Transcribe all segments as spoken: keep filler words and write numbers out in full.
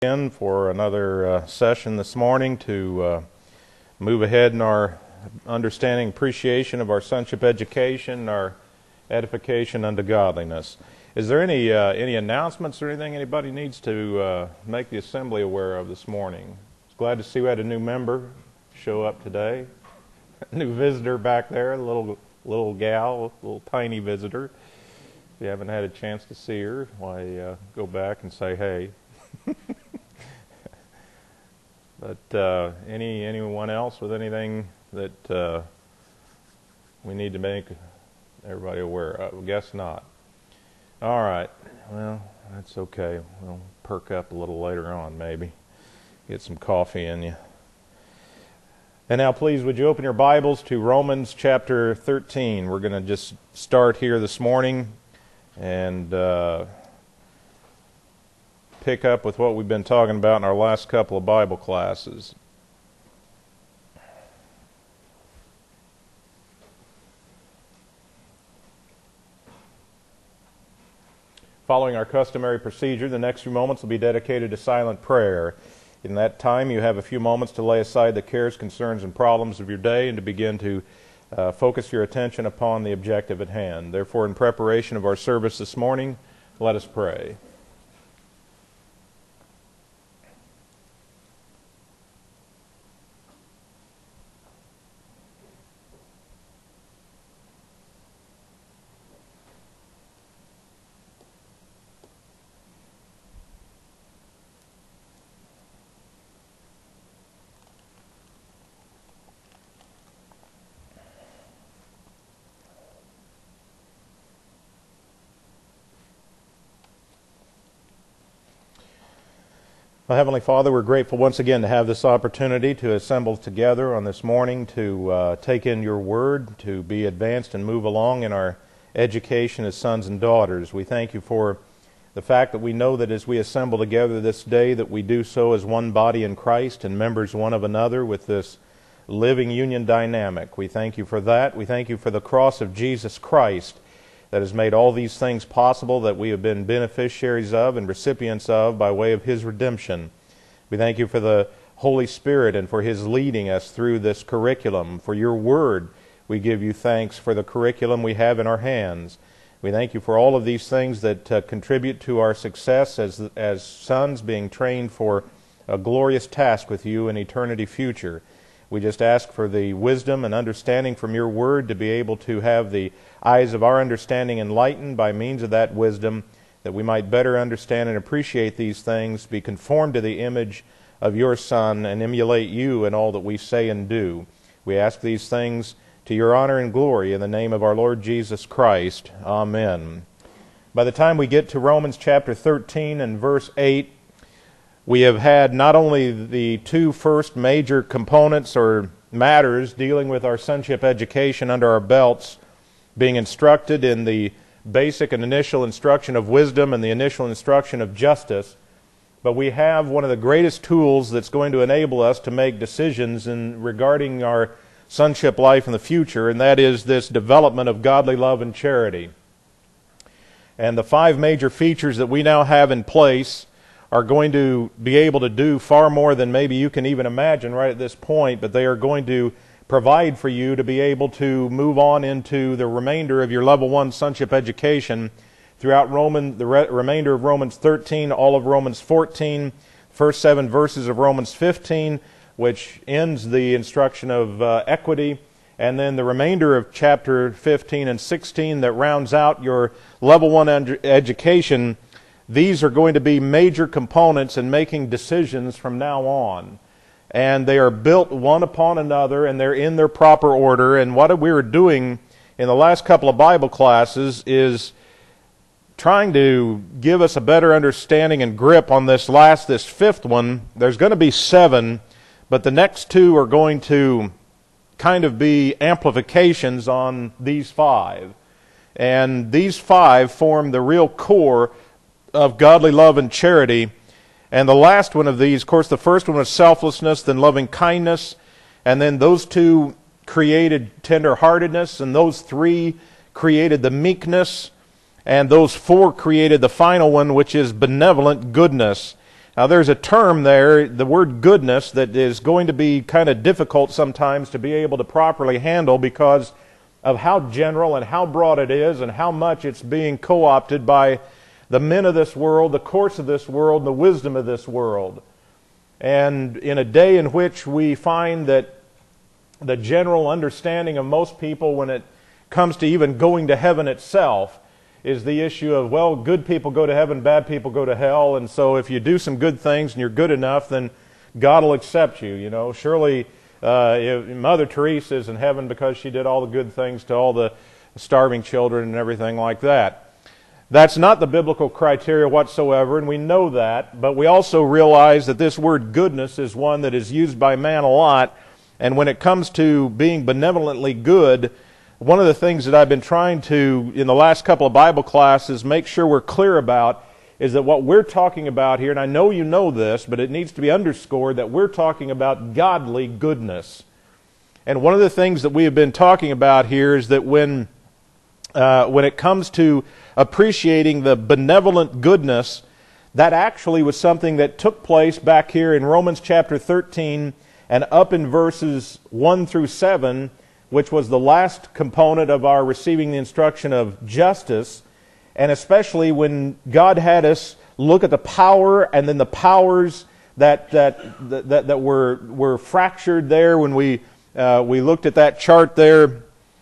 in for another uh, session this morning to uh, move ahead in our understanding, appreciation of our sonship education, our edification unto godliness. Is there any uh, any announcements or anything anybody needs to uh, make the assembly aware of this morning? Glad to see we had a new member show up today, a new visitor back there, a little little gal, a little tiny visitor. If you haven't had a chance to see her, why uh, go back and say hey. But uh, any anyone else with anything that uh, we need to make everybody aware of? I guess not. All right. Well, that's okay. We'll perk up a little later on, maybe. Get some coffee in you. And now, please, would you open your Bibles to Romans chapter thirteen? We're going to just start here this morning and uh, pick up with what we've been talking about in our last couple of Bible classes. Following our customary procedure, the next few moments will be dedicated to silent prayer. In that time, you have a few moments to lay aside the cares, concerns, and problems of your day and to begin to uh, focus your attention upon the objective at hand. Therefore, in preparation of our service this morning, let us pray. Well, Heavenly Father, we're grateful once again to have this opportunity to assemble together on this morning to uh, take in your word, to be advanced and move along in our education as sons and daughters. We thank you for the fact that we know that as we assemble together this day that we do so as one body in Christ and members one of another with this living union dynamic. We thank you for that. We thank you for the cross of Jesus Christ that has made all these things possible that we have been beneficiaries of and recipients of by way of His redemption. We thank you for the Holy Spirit and for His leading us through this curriculum. For your word, we give you thanks for the curriculum we have in our hands. We thank you for all of these things that uh, contribute to our success as, as sons being trained for a glorious task with you in eternity future. We just ask for the wisdom and understanding from your word to be able to have the eyes of our understanding enlightened by means of that wisdom, that we might better understand and appreciate these things, be conformed to the image of your Son, and emulate you in all that we say and do. We ask these things to your honor and glory in the name of our Lord Jesus Christ. Amen. By the time we get to Romans chapter thirteen and verse eight, we have had not only the two first major components or matters dealing with our sonship education under our belts, being instructed in the basic and initial instruction of wisdom and the initial instruction of justice, but we have one of the greatest tools that's going to enable us to make decisions in regarding our sonship life in the future, and that is this development of godly love and charity. And the five major features that we now have in place are going to be able to do far more than maybe you can even imagine right at this point, but they are going to provide for you to be able to move on into the remainder of your level one sonship education throughout Roman, the re- remainder of Romans thirteen, all of Romans fourteen, first seven verses of Romans fifteen, which ends the instruction of uh, equity, and then the remainder of chapter fifteen and sixteen that rounds out your level one ed- education. These are going to be major components in making decisions from now on. And they are built one upon another, and they're in their proper order. And what we were doing in the last couple of Bible classes is trying to give us a better understanding and grip on this last, this fifth one. There's going to be seven, but the next two are going to kind of be amplifications on these five. And these five form the real core of godly love and charity. And the last one of these, of course, the first one was selflessness, then loving kindness, and then those two created tenderheartedness, and those three created the meekness, and those four created the final one, which is benevolent goodness. Now there's a term there, the word goodness, that is going to be kind of difficult sometimes to be able to properly handle because of how general and how broad it is and how much it's being co-opted by the men of this world, the course of this world, and the wisdom of this world. And in a day in which we find that the general understanding of most people when it comes to even going to heaven itself is the issue of, well, good people go to heaven, bad people go to hell, and so if you do some good things and you're good enough, then God will accept you. You know, surely uh, if Mother Teresa is in heaven because she did all the good things to all the starving children and everything like that. That's not the biblical criteria whatsoever, and we know that, but we also realize that this word goodness is one that is used by man a lot, and when it comes to being benevolently good, one of the things that I've been trying to, in the last couple of Bible classes, make sure we're clear about is that what we're talking about here, and I know you know this, but it needs to be underscored that we're talking about godly goodness. And one of the things that we have been talking about here is that when, uh, when it comes to appreciating the benevolent goodness, that actually was something that took place back here in Romans chapter thirteen and up in verses one through seven, which was the last component of our receiving the instruction of justice, and especially when God had us look at the power and then the powers that that that, that were were fractured there when we uh, we looked at that chart there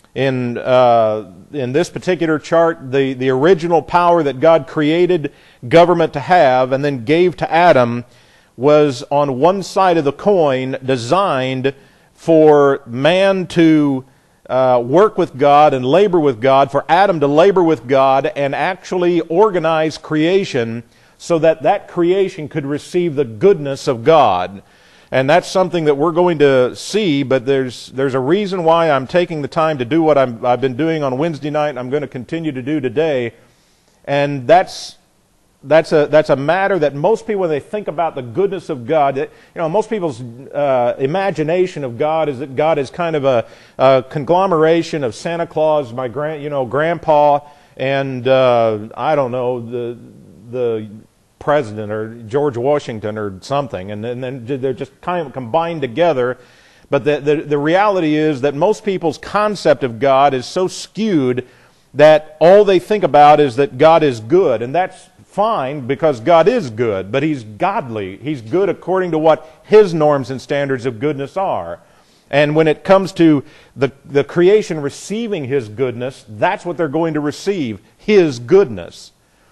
in uh, in this particular chart, the the original power that God created government to have and then gave to Adam was on one side of the coin designed for man to uh, work with God and labor with God, for Adam to labor with God and actually organize creation so that that creation could receive the goodness of God. And that's something that we're going to see, but there's there's a reason why I'm taking the time to do what I'm, I've been doing on Wednesday night and I'm going to continue to do today. And that's That's a that's a matter that most people, when they think about the goodness of God, you know, most people's uh, imagination of God is that God is kind of a, a conglomeration of Santa Claus, my grand, you know, grandpa, and uh, I don't know the the president or George Washington or something, and, and then they're just kind of combined together. But the, the the reality is that most people's concept of God is so skewed that all they think about is that God is good, and that's fine because God is good, but He's godly. He's good according to what His norms and standards of goodness are. And when it comes to the, the creation receiving His goodness, that's what they're going to receive, His goodness.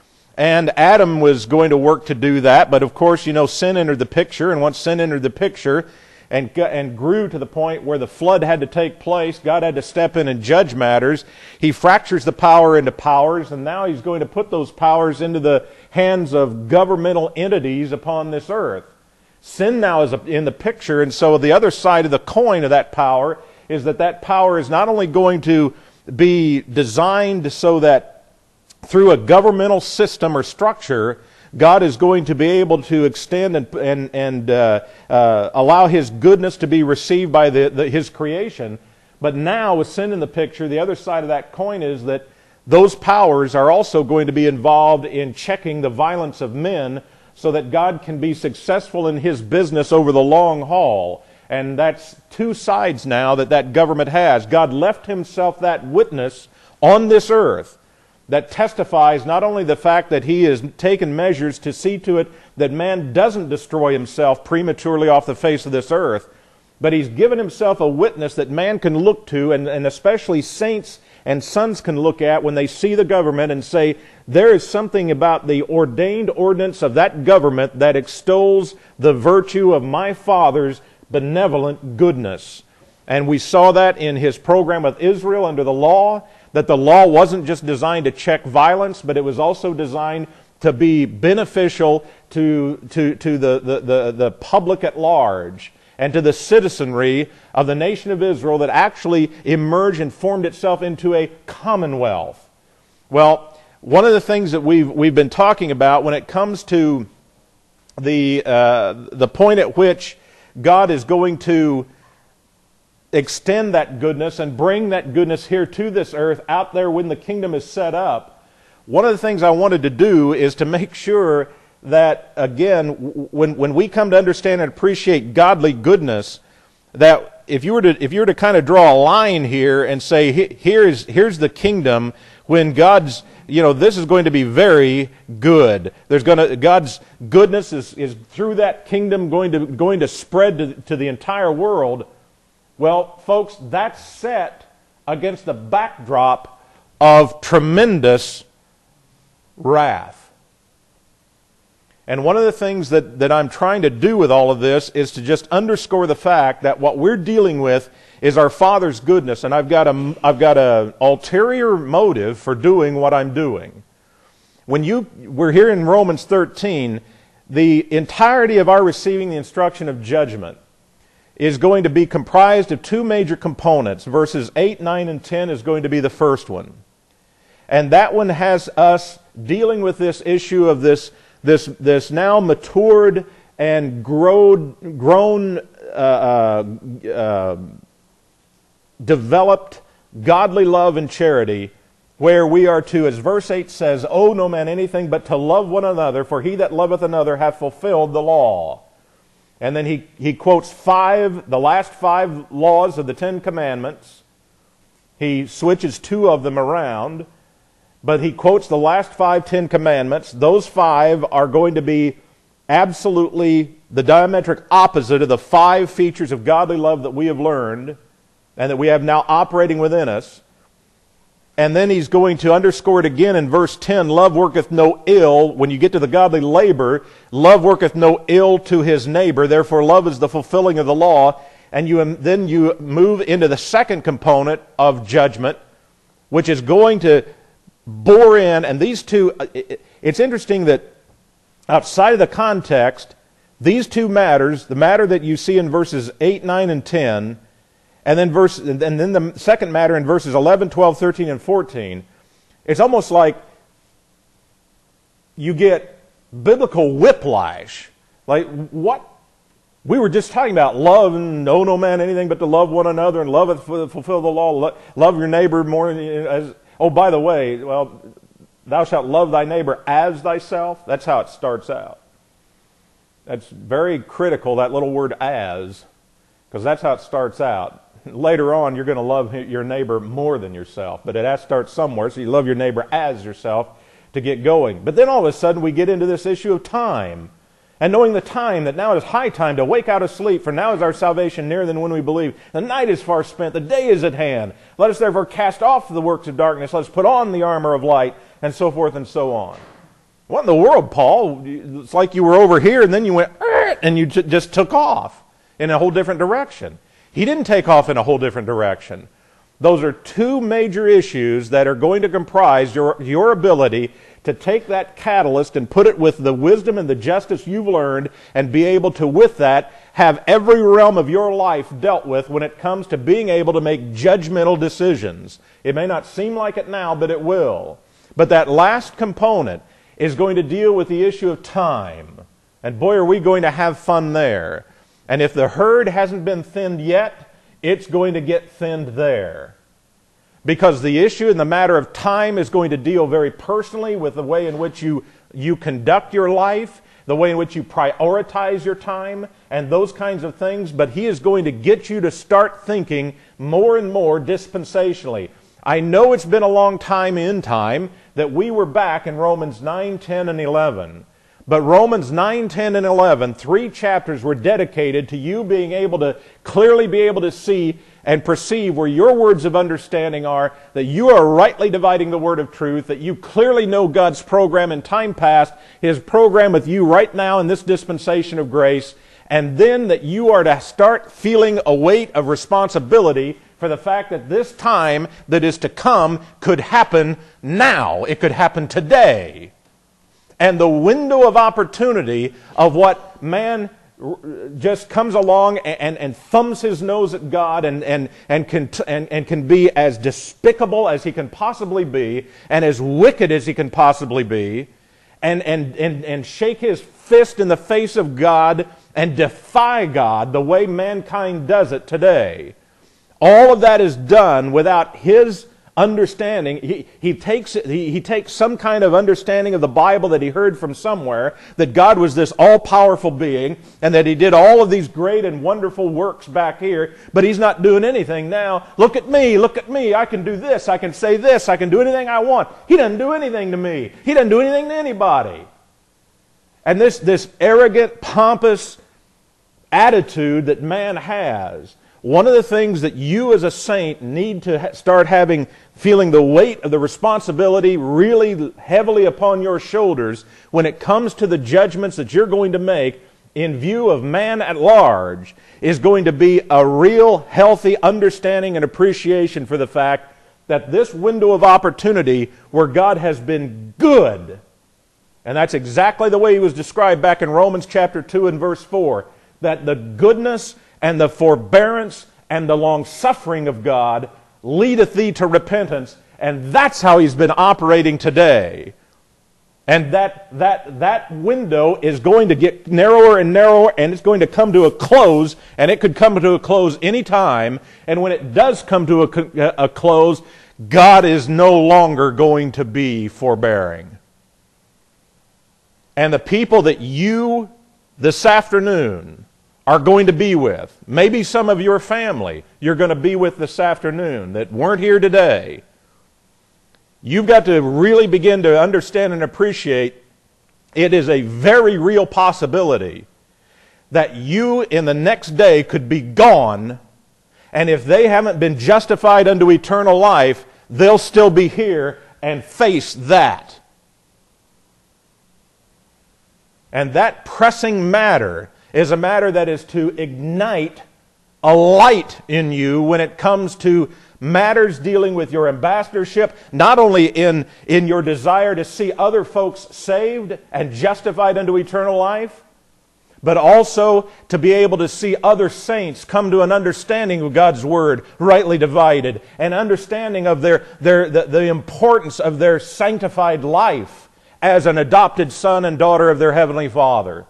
And Adam was going to work to do that, but of course, you know, sin entered the picture, and once sin entered the picture, and and grew to the point where the flood had to take place, God had to step in and judge matters. He fractures the power into powers, and now He's going to put those powers into the hands of governmental entities upon this earth. Sin now is in the picture, and so the other side of the coin of that power is that that power is not only going to be designed so that through a governmental system or structure, God is going to be able to extend and and, and uh, uh, allow His goodness to be received by the, the, His creation. But now, with sin in the picture, the other side of that coin is that those powers are also going to be involved in checking the violence of men so that God can be successful in His business over the long haul. And that's two sides now that that government has. God left Himself that witness on this earth that testifies not only the fact that He has taken measures to see to it that man doesn't destroy himself prematurely off the face of this earth, but He's given Himself a witness that man can look to, and, and especially saints and sons can look at when they see the government and say, there is something about the ordained ordinance of that government that extols the virtue of my Father's benevolent goodness. And we saw that in His program with Israel under the law, that the law wasn't just designed to check violence, but it was also designed to be beneficial to, to, to the, the, the, the public at large and to the citizenry of the nation of Israel that actually emerged and formed itself into a commonwealth. Well, one of the things that we've, we've been talking about when it comes to the, uh, the point at which God is going to extend that goodness and bring that goodness here to this earth out there when the kingdom is set up, one of the things I wanted to do is to make sure that, again, when, when we come to understand and appreciate godly goodness, that if you were to, if you were to kind of draw a line here and say, here is, here's the kingdom when God's, you know, this is going to be very good. There's going to, God's goodness is, is through that kingdom going to, going to spread to, to the entire world. Well, folks, that's set against the backdrop of tremendous wrath. And one of the things that, that I'm trying to do with all of this is to just underscore the fact that what we're dealing with is our Father's goodness, and I've got a, I've got an ulterior motive for doing what I'm doing. When you, we're here in Romans thirteen, the entirety of our receiving the instruction of judgment is going to be comprised of two major components. Verses eight, nine, and ten is going to be the first one. And that one has us dealing with this issue of this This, this now matured and grown, grown uh, uh, uh, developed godly love and charity, where we are to, as verse eight says, owe no man anything but to love one another, for he that loveth another hath fulfilled the law. And then he, he quotes five, the last five laws of the Ten Commandments. He switches two of them around. But he quotes the last five Ten Commandments. Those five are going to be absolutely the diametric opposite of the five features of godly love that we have learned and that we have now operating within us. And then he's going to underscore it again in verse ten, love worketh no ill. When you get to the godly labor, love worketh no ill to his neighbor. Therefore, love is the fulfilling of the law. And you, then you move into the second component of judgment, which is going to bore in, and these two, it's interesting that outside of the context, these two matters, the matter that you see in verses eight, nine, and ten, and then verse, and then the second matter in verses eleven, twelve, thirteen, and fourteen, it's almost like you get biblical whiplash. Like, what? We were just talking about love and owe no man anything but to love one another and love it, fulfill the law, love your neighbor more as... Oh, by the way, well, thou shalt love thy neighbor as thyself. That's how it starts out. That's very critical, that little word as, because that's how it starts out. Later on, you're going to love your neighbor more than yourself, but it has to start somewhere, so you love your neighbor as yourself to get going. But then all of a sudden, we get into this issue of time. And knowing the time, that now is high time to wake out of sleep, for now is our salvation nearer than when we believe. The night is far spent, the day is at hand. Let us therefore cast off the works of darkness, let us put on the armor of light, and so forth and so on. What in the world, Paul? It's like you were over here, and then you went, and you just took off in a whole different direction. He didn't take off in a whole different direction. Those are two major issues that are going to comprise your, your ability to take that catalyst and put it with the wisdom and the justice you've learned and be able to, with that, have every realm of your life dealt with when it comes to being able to make judgmental decisions. It may not seem like it now, but it will. But that last component is going to deal with the issue of time. And boy, are we going to have fun there. And if the herd hasn't been thinned yet, it's going to get thinned there. Because the issue in the matter of time is going to deal very personally with the way in which you, you conduct your life, the way in which you prioritize your time, and those kinds of things. But he is going to get you to start thinking more and more dispensationally. I know it's been a long time in time that we were back in Romans nine, ten, and eleven. But Romans nine, ten, and eleven, three chapters were dedicated to you being able to clearly be able to see and perceive where your words of understanding are, that you are rightly dividing the word of truth, that you clearly know God's program in time past, His program with you right now in this dispensation of grace, and then that you are to start feeling a weight of responsibility for the fact that this time that is to come could happen now. It could happen today. And the window of opportunity of what man just comes along and, and, and thumbs his nose at God and, and, and, can, and, and can be as despicable as he can possibly be and as wicked as he can possibly be and, and, and, and shake his fist in the face of God and defy God the way mankind does it today. All of that is done without His understanding. He, he, takes, he, he takes some kind of understanding of the Bible that he heard from somewhere, that God was this all-powerful being, and that he did all of these great and wonderful works back here, but he's not doing anything now. Look at me, look at me, I can do this, I can say this, I can do anything I want. He doesn't do anything to me. He doesn't do anything to anybody. And this, this arrogant, pompous attitude that man has, one of the things that you as a saint need to ha- start having, feeling the weight of the responsibility really heavily upon your shoulders when it comes to the judgments that you're going to make in view of man at large, is going to be a real healthy understanding and appreciation for the fact that this window of opportunity where God has been good, and that's exactly the way he was described back in Romans chapter two and verse four, that the goodness and the forbearance and the long-suffering of God leadeth thee to repentance. And that's how he's been operating today. And that, that, that window is going to get narrower and narrower, and it's going to come to a close, and it could come to a close any time. And when it does come to a, a close, God is no longer going to be forbearing. And the people that you this afternoon are going to be with, maybe some of your family you're going to be with this afternoon that weren't here today, you've got to really begin to understand and appreciate it is a very real possibility that you in the next day could be gone, and if they haven't been justified unto eternal life, they'll still be here and face that. And that pressing matter is a matter that is to ignite a light in you when it comes to matters dealing with your ambassadorship, not only in, in your desire to see other folks saved and justified unto eternal life, but also to be able to see other saints come to an understanding of God's Word, rightly divided, and understanding of their, their, the, the importance of their sanctified life as an adopted son and daughter of their Heavenly Father.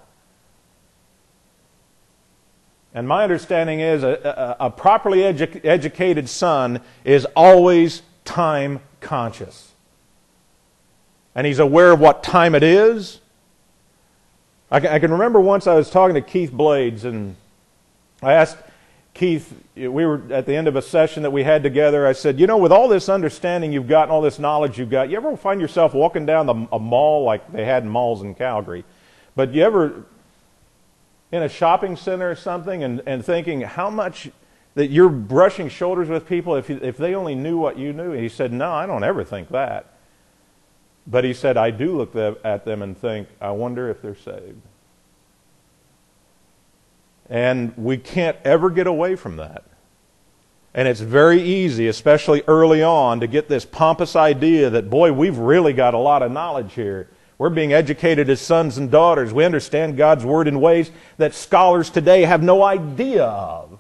And my understanding is a, a, a properly edu- educated son is always time conscious. And he's aware of what time it is. I can, I can remember once I was talking to Keith Blades, and I asked Keith, we were at the end of a session that we had together, I said, you know, with all this understanding you've got and all this knowledge you've got, you ever find yourself walking down the, a mall like they had malls in Calgary, but you ever in a shopping center or something and, and thinking how much that you're brushing shoulders with people if, you, if they only knew what you knew? And he said, no, I don't ever think that. But he said, I do look at them and think, I wonder if they're saved. And we can't ever get away from that. And it's very easy, especially early on, to get this pompous idea that, boy, we've really got a lot of knowledge here. We're being educated as sons and daughters. We understand God's Word in ways that scholars today have no idea of.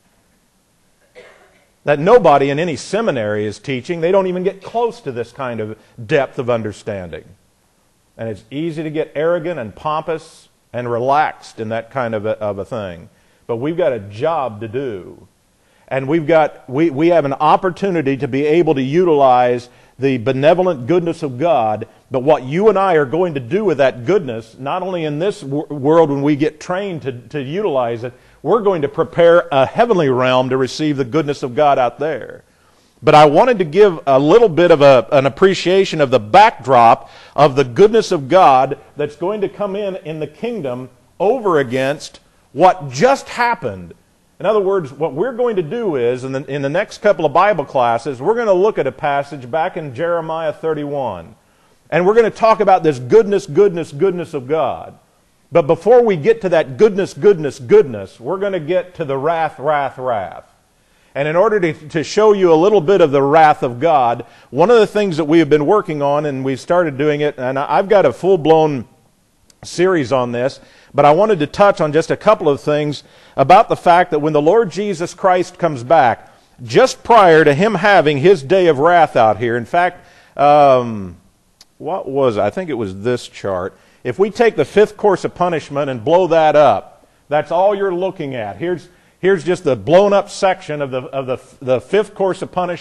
That nobody in any seminary is teaching. They don't even get close to this kind of depth of understanding. And it's easy to get arrogant and pompous and relaxed in that kind of a, of a thing. But we've got a job to do. And we've got, we, we have an opportunity to be able to utilize the benevolent goodness of God, but what you and I are going to do with that goodness, not only in this w- world when we get trained to, to utilize it, we're going to prepare a heavenly realm to receive the goodness of God out there. But I wanted to give a little bit of a, an appreciation of the backdrop of the goodness of God that's going to come in in the kingdom over against what just happened. In other words, what we're going to do is, in the, in the next couple of Bible classes, we're going to look at a passage back in Jeremiah thirty-one. And we're going to talk about this goodness, goodness, goodness of God. But before we get to that goodness, goodness, goodness, we're going to get to the wrath, wrath, wrath. And in order to, to show you a little bit of the wrath of God, one of the things that we have been working on, and we started doing it, and I've got a full-blown series on this, but I wanted to touch on just a couple of things about the fact that when the Lord Jesus Christ comes back, just prior to Him having His day of wrath out here, in fact, um, what was it? I think it was this chart. If we take the fifth course of punishment and blow that up, that's all you're looking at. Here's, here's just the blown up section of the, of the, the fifth course of punishment,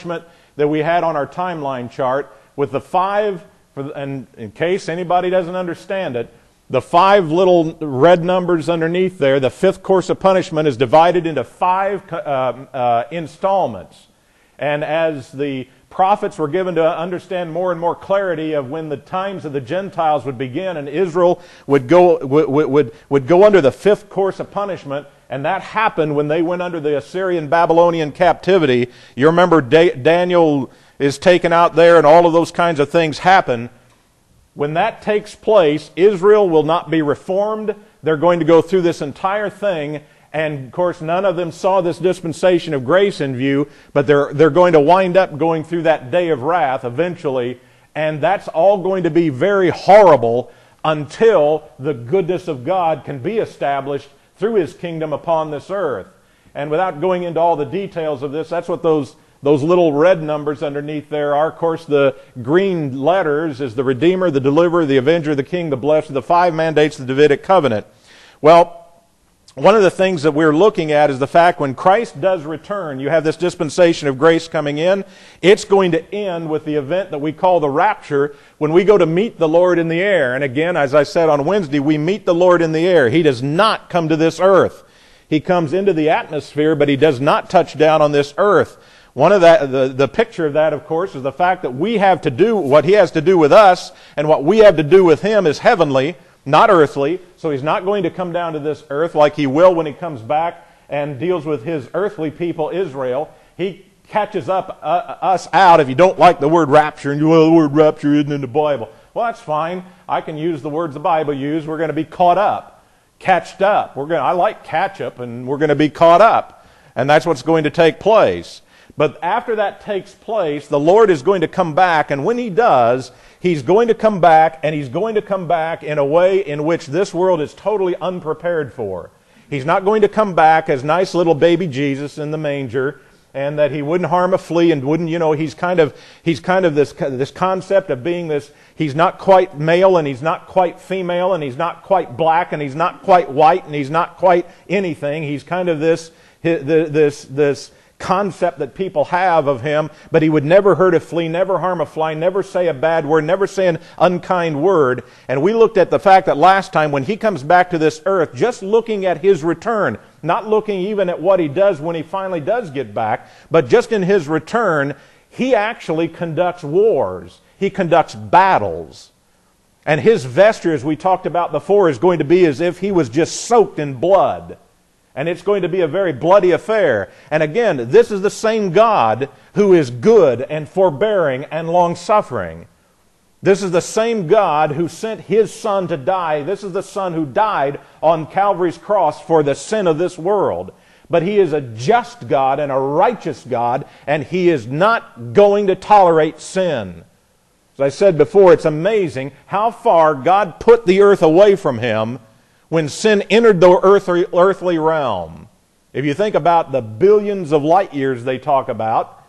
that we had on our timeline chart with the five, for, and in case anybody doesn't understand it, the five little red numbers underneath there, the fifth course of punishment is divided into five uh, uh, installments. And as the prophets were given to understand more and more clarity of when the times of the Gentiles would begin and Israel would go, would, would, would go under the fifth course of punishment, and that happened when they went under the Assyrian Babylonian captivity. You remember da- Daniel is taken out there and all of those kinds of things happen. When that takes place, Israel will not be reformed. They're going to go through this entire thing, and of course none of them saw this dispensation of grace in view, but they're, they're going to wind up going through that day of wrath eventually, and that's all going to be very horrible until the goodness of God can be established through His kingdom upon this earth. And without going into all the details of this, that's what those Those little red numbers underneath there are. Of course, the green letters is the Redeemer, the Deliverer, the Avenger, the King, the Blessed, the five mandates of the Davidic covenant. Well, one of the things that we're looking at is the fact when Christ does return, you have this dispensation of grace coming in. It's going to end with the event that we call the rapture, when we go to meet the Lord in the air. And again, as I said on Wednesday, we meet the Lord in the air. He does not come to this earth. He comes into the atmosphere, but He does not touch down on this earth. One of that, the, the picture of that, of course, is the fact that we have to do what He has to do with us, and what we have to do with Him is heavenly, not earthly. So He's not going to come down to this earth like He will when He comes back and deals with His earthly people, Israel. He catches up uh, us out if you don't like the word rapture, and you, well, the word rapture isn't in the Bible. Well, that's fine. I can use the words the Bible used. We're going to be caught up, catched up. We're going. I like catch up, and we're going to be caught up, and that's what's going to take place. But after that takes place, the Lord is going to come back, and when He does, He's going to come back, and He's going to come back in a way in which this world is totally unprepared for. He's not going to come back as nice little baby Jesus in the manger, and that He wouldn't harm a flea and wouldn't, you know, He's kind of, he's kind of this, this concept of being this, He's not quite male, and He's not quite female, and He's not quite black, and He's not quite white, and He's not quite anything. He's kind of this, this, this, concept that people have of Him, but He would never hurt a flea, never harm a fly, never say a bad word, never say an unkind word. And we looked at the fact that last time when He comes back to this earth, just looking at His return, not looking even at what He does when He finally does get back, but just in His return, He actually conducts wars. He conducts battles. And His vesture, as we talked about before, is going to be as if He was just soaked in blood. And it's going to be a very bloody affair. And again, this is the same God who is good and forbearing and long-suffering. This is the same God who sent His Son to die. This is the Son who died on Calvary's cross for the sin of this world. But He is a just God and a righteous God, and He is not going to tolerate sin. As I said before, it's amazing how far God put the earth away from Him when sin entered the earthly, earthly realm. If you think about the billions of light years they talk about,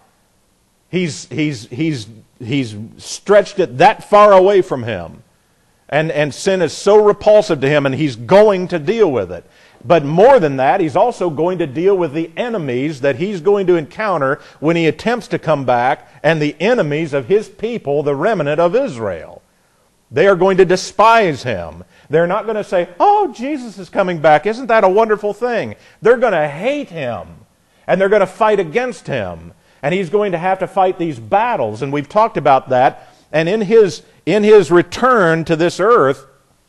he's, he's, he's, he's stretched it that far away from Him. And, and sin is so repulsive to Him, and He's going to deal with it. But more than that, He's also going to deal with the enemies that He's going to encounter when He attempts to come back, and the enemies of His people, the remnant of Israel. They are going to despise Him. They're not going to say, oh, Jesus is coming back. Isn't that a wonderful thing? They're going to hate Him. And they're going to fight against Him. And He's going to have to fight these battles. And we've talked about that. And in His, in his return to this earth,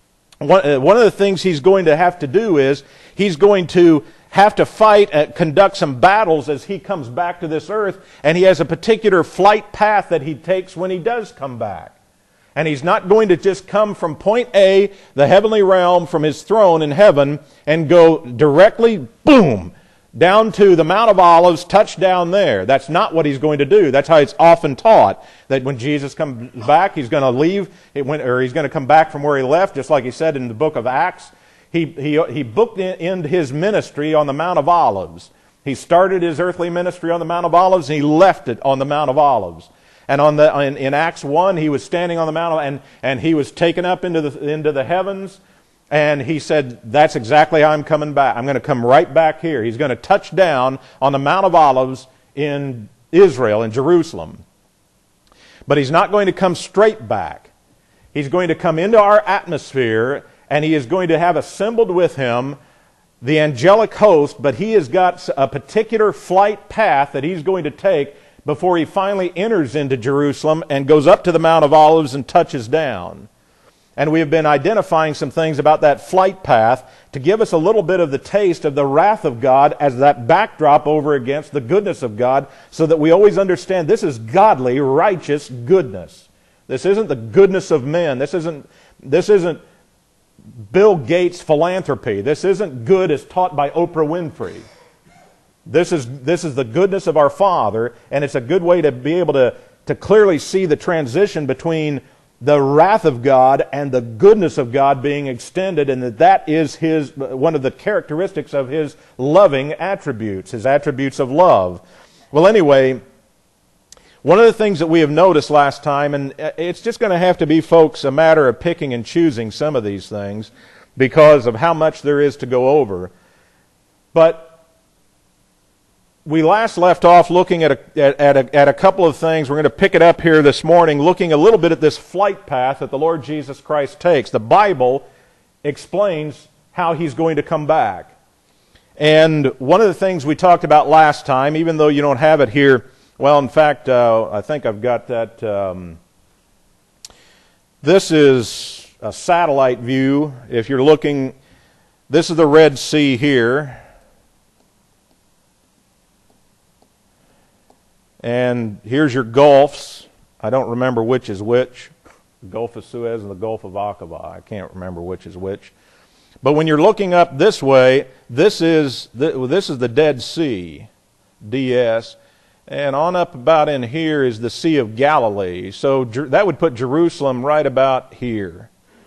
one, one of the things He's going to have to do is He's going to have to fight, uh, conduct some battles as He comes back to this earth. And He has a particular flight path that He takes when He does come back. And He's not going to just come from point A, the heavenly realm, from His throne in heaven, and go directly, boom, down to the Mount of Olives, touch down there. That's not what He's going to do. That's how it's often taught, that when Jesus comes back, He's going to leave, it went, or He's going to come back from where He left, just like He said in the book of Acts. He, he, he booked in His ministry on the Mount of Olives. He started His earthly ministry on the Mount of Olives, and He left it on the Mount of Olives. And on the in, in Acts one, He was standing on the Mount, and, and He was taken up into the, into the heavens, and He said, that's exactly how I'm coming back. I'm going to come right back here. He's going to touch down on the Mount of Olives in Israel in Jerusalem. But He's not going to come straight back. He's going to come into our atmosphere, and He is going to have assembled with Him the angelic host, but He has got a particular flight path that He's going to take before He finally enters into Jerusalem and goes up to the Mount of Olives and touches down. And we have been identifying some things about that flight path to give us a little bit of the taste of the wrath of God as that backdrop over against the goodness of God, so that we always understand this is godly, righteous goodness. This isn't the goodness of men. This isn't, this isn't Bill Gates' philanthropy. This isn't good as taught by Oprah Winfrey. This is, this is the goodness of our Father, and it's a good way to be able to, to clearly see the transition between the wrath of God and the goodness of God being extended, and that that is His, one of the characteristics of His loving attributes, His attributes of love. Well, anyway, one of the things that we have noticed last time, and it's just going to have to be, folks, a matter of picking and choosing some of these things because of how much there is to go over. But we last left off looking at a, at, at, a, at a couple of things. We're going to pick it up here this morning, looking a little bit at this flight path that the Lord Jesus Christ takes. The Bible explains how He's going to come back. And one of the things we talked about last time, even though you don't have it here, well, in fact, uh, I think I've got that. Um, this is a satellite view. If you're looking, this is the Red Sea here. And here's your Gulfs. I don't remember which is which. The Gulf of Suez and the Gulf of Aqaba. I can't remember which is which. But when you're looking up this way, this is the, this is the Dead Sea, D S. And on up about in here is the Sea of Galilee. So that would put Jerusalem right about here.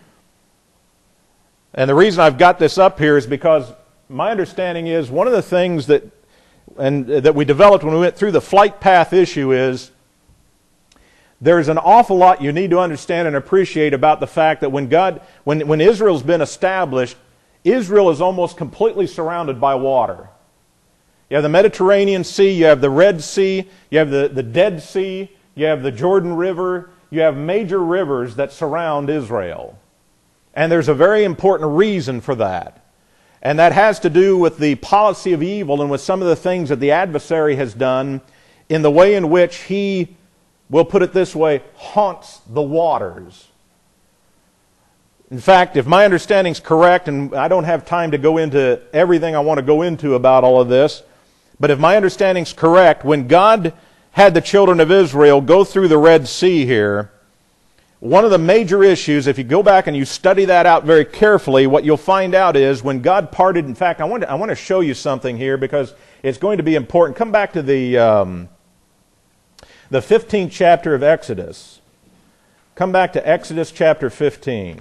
And the reason I've got this up here is because my understanding is one of the things that and that we developed when we went through the flight path issue is there's an awful lot you need to understand and appreciate about the fact that when God, when, when Israel's been established, Israel is almost completely surrounded by water. You have the Mediterranean Sea, you have the Red Sea, you have the, the Dead Sea, you have the Jordan River, you have major rivers that surround Israel. And there's a very important reason for that. And that has to do with the policy of evil and with some of the things that the adversary has done in the way in which he, we'll put it this way, haunts the waters. In fact, if my understanding is correct, and I don't have time to go into everything I want to go into about all of this, but if my understanding is correct, when God had the children of Israel go through the Red Sea here, one of the major issues, if you go back and you study that out very carefully, what you'll find out is when God parted, in fact, I want to, I want to show you something here because it's going to be important. Come back to the, um, the fifteenth chapter of Exodus. Come back to Exodus chapter fifteen.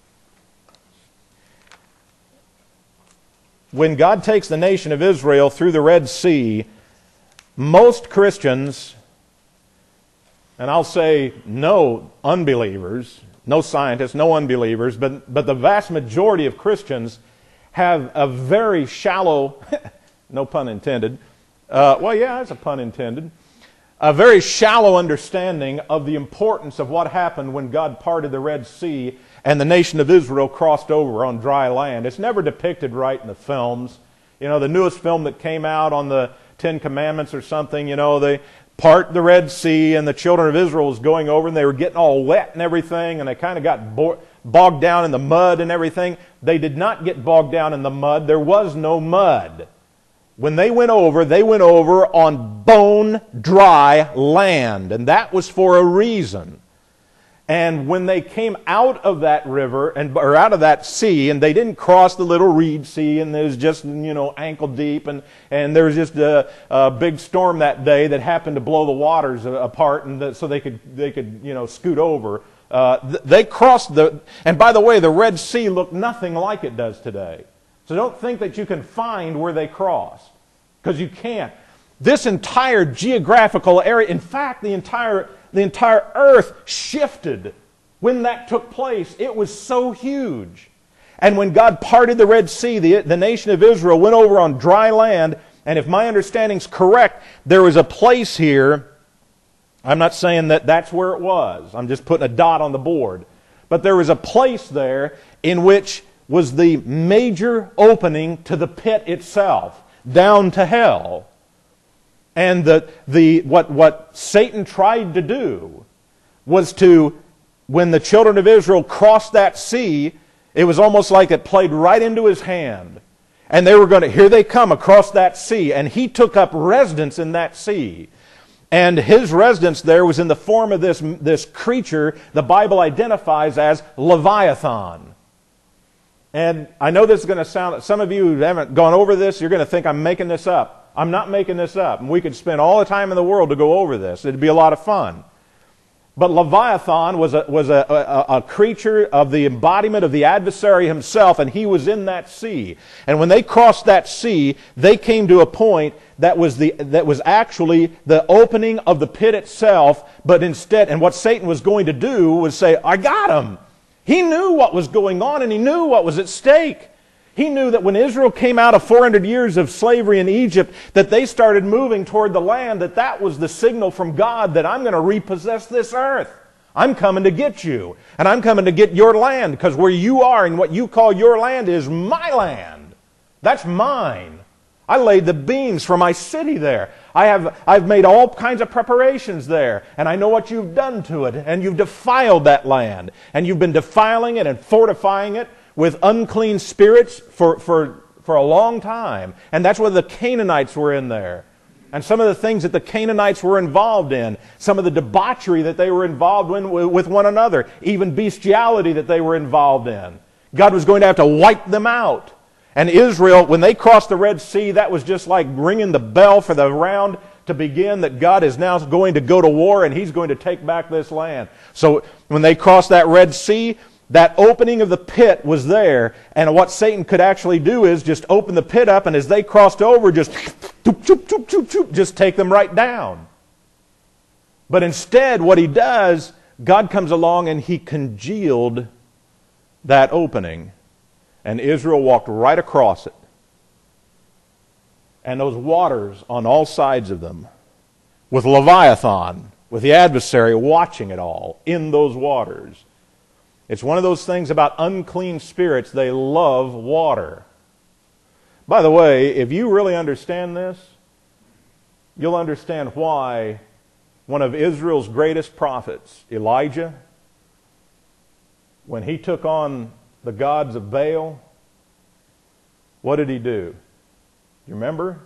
When God takes the nation of Israel through the Red Sea, most Christians, and I'll say no unbelievers, no scientists, no unbelievers, but, but the vast majority of Christians have a very shallow, no pun intended, uh, well, yeah, that's a pun intended, a very shallow understanding of the importance of what happened when God parted the Red Sea and the nation of Israel crossed over on dry land. It's never depicted right in the films. You know, the newest film that came out on the Ten Commandments or something, you know, they part the Red Sea and the children of Israel was going over and they were getting all wet and everything and they kind of got bo- bogged down in the mud and everything. They did not get bogged down in the mud. There was no mud. When they went over, they went over on bone dry land, and that was for a reason. And when they came out of that river, and or out of that sea, and they didn't cross the little reed sea, and it was just, you know, ankle deep, and, and there was just a, a big storm that day that happened to blow the waters apart, and the, so they could, they could, you know, scoot over. Uh, th- they crossed the, and by the way, the Red Sea looked nothing like it does today. So don't think that you can find where they crossed, because you can't. This entire geographical area, in fact, the entire the entire earth shifted when that took place. It was so huge. And when God parted the Red Sea, the, the nation of Israel went over on dry land, And if my understanding's correct, there was a place here. I'm not saying that that's where it was. I'm just putting a dot on the board. But there was a place there in which was the major opening to the pit itself, down to hell. And the, the, what, what Satan tried to do was to, when the children of Israel crossed that sea, it was almost like it played right into his hand. And they were going to, here they come across that sea. And he took up residence in that sea. And his residence there was in the form of this, this creature the Bible identifies as Leviathan. And I know this is going to sound, some of you who haven't gone over this, you're going to think I'm making this up. I'm not making this up. And we could spend all the time in the world to go over this. It'd be a lot of fun. But Leviathan was a, was a, a, a creature of the embodiment of the adversary himself, and he was in that sea. And when they crossed that sea, they came to a point that was, the, that was actually the opening of the pit itself, but instead, and what Satan was going to do was say, I got him. He knew what was going on, and he knew what was at stake. He knew that when Israel came out of four hundred years of slavery in Egypt, that they started moving toward the land, that that was the signal from God that I'm going to repossess this earth. I'm coming to get you, and I'm coming to get your land, because where you are and what you call your land is my land. That's mine. I laid the beams for my city there. I have, I've made all kinds of preparations there, and I know what you've done to it, and you've defiled that land, and you've been defiling it and fortifying it with unclean spirits for, for, for a long time. And that's where the Canaanites were in there. And some of the things that the Canaanites were involved in, some of the debauchery that they were involved in with one another, even bestiality that they were involved in. God was going to have to wipe them out. And Israel, when they crossed the Red Sea, that was just like ringing the bell for the round to begin, that God is now going to go to war and He's going to take back this land. So when they crossed that Red Sea, that opening of the pit was there, and what Satan could actually do is just open the pit up, and as they crossed over, just choop, choop, choop, choop, choop, just take them right down. But instead, what he does, God comes along and He congealed that opening, and Israel walked right across it. And those waters on all sides of them, with Leviathan, with the adversary watching it all in those waters. It's one of those things about unclean spirits. They love water. By the way, if you really understand this, you'll understand why one of Israel's greatest prophets, Elijah, when he took on the gods of Baal, what did he do? You remember?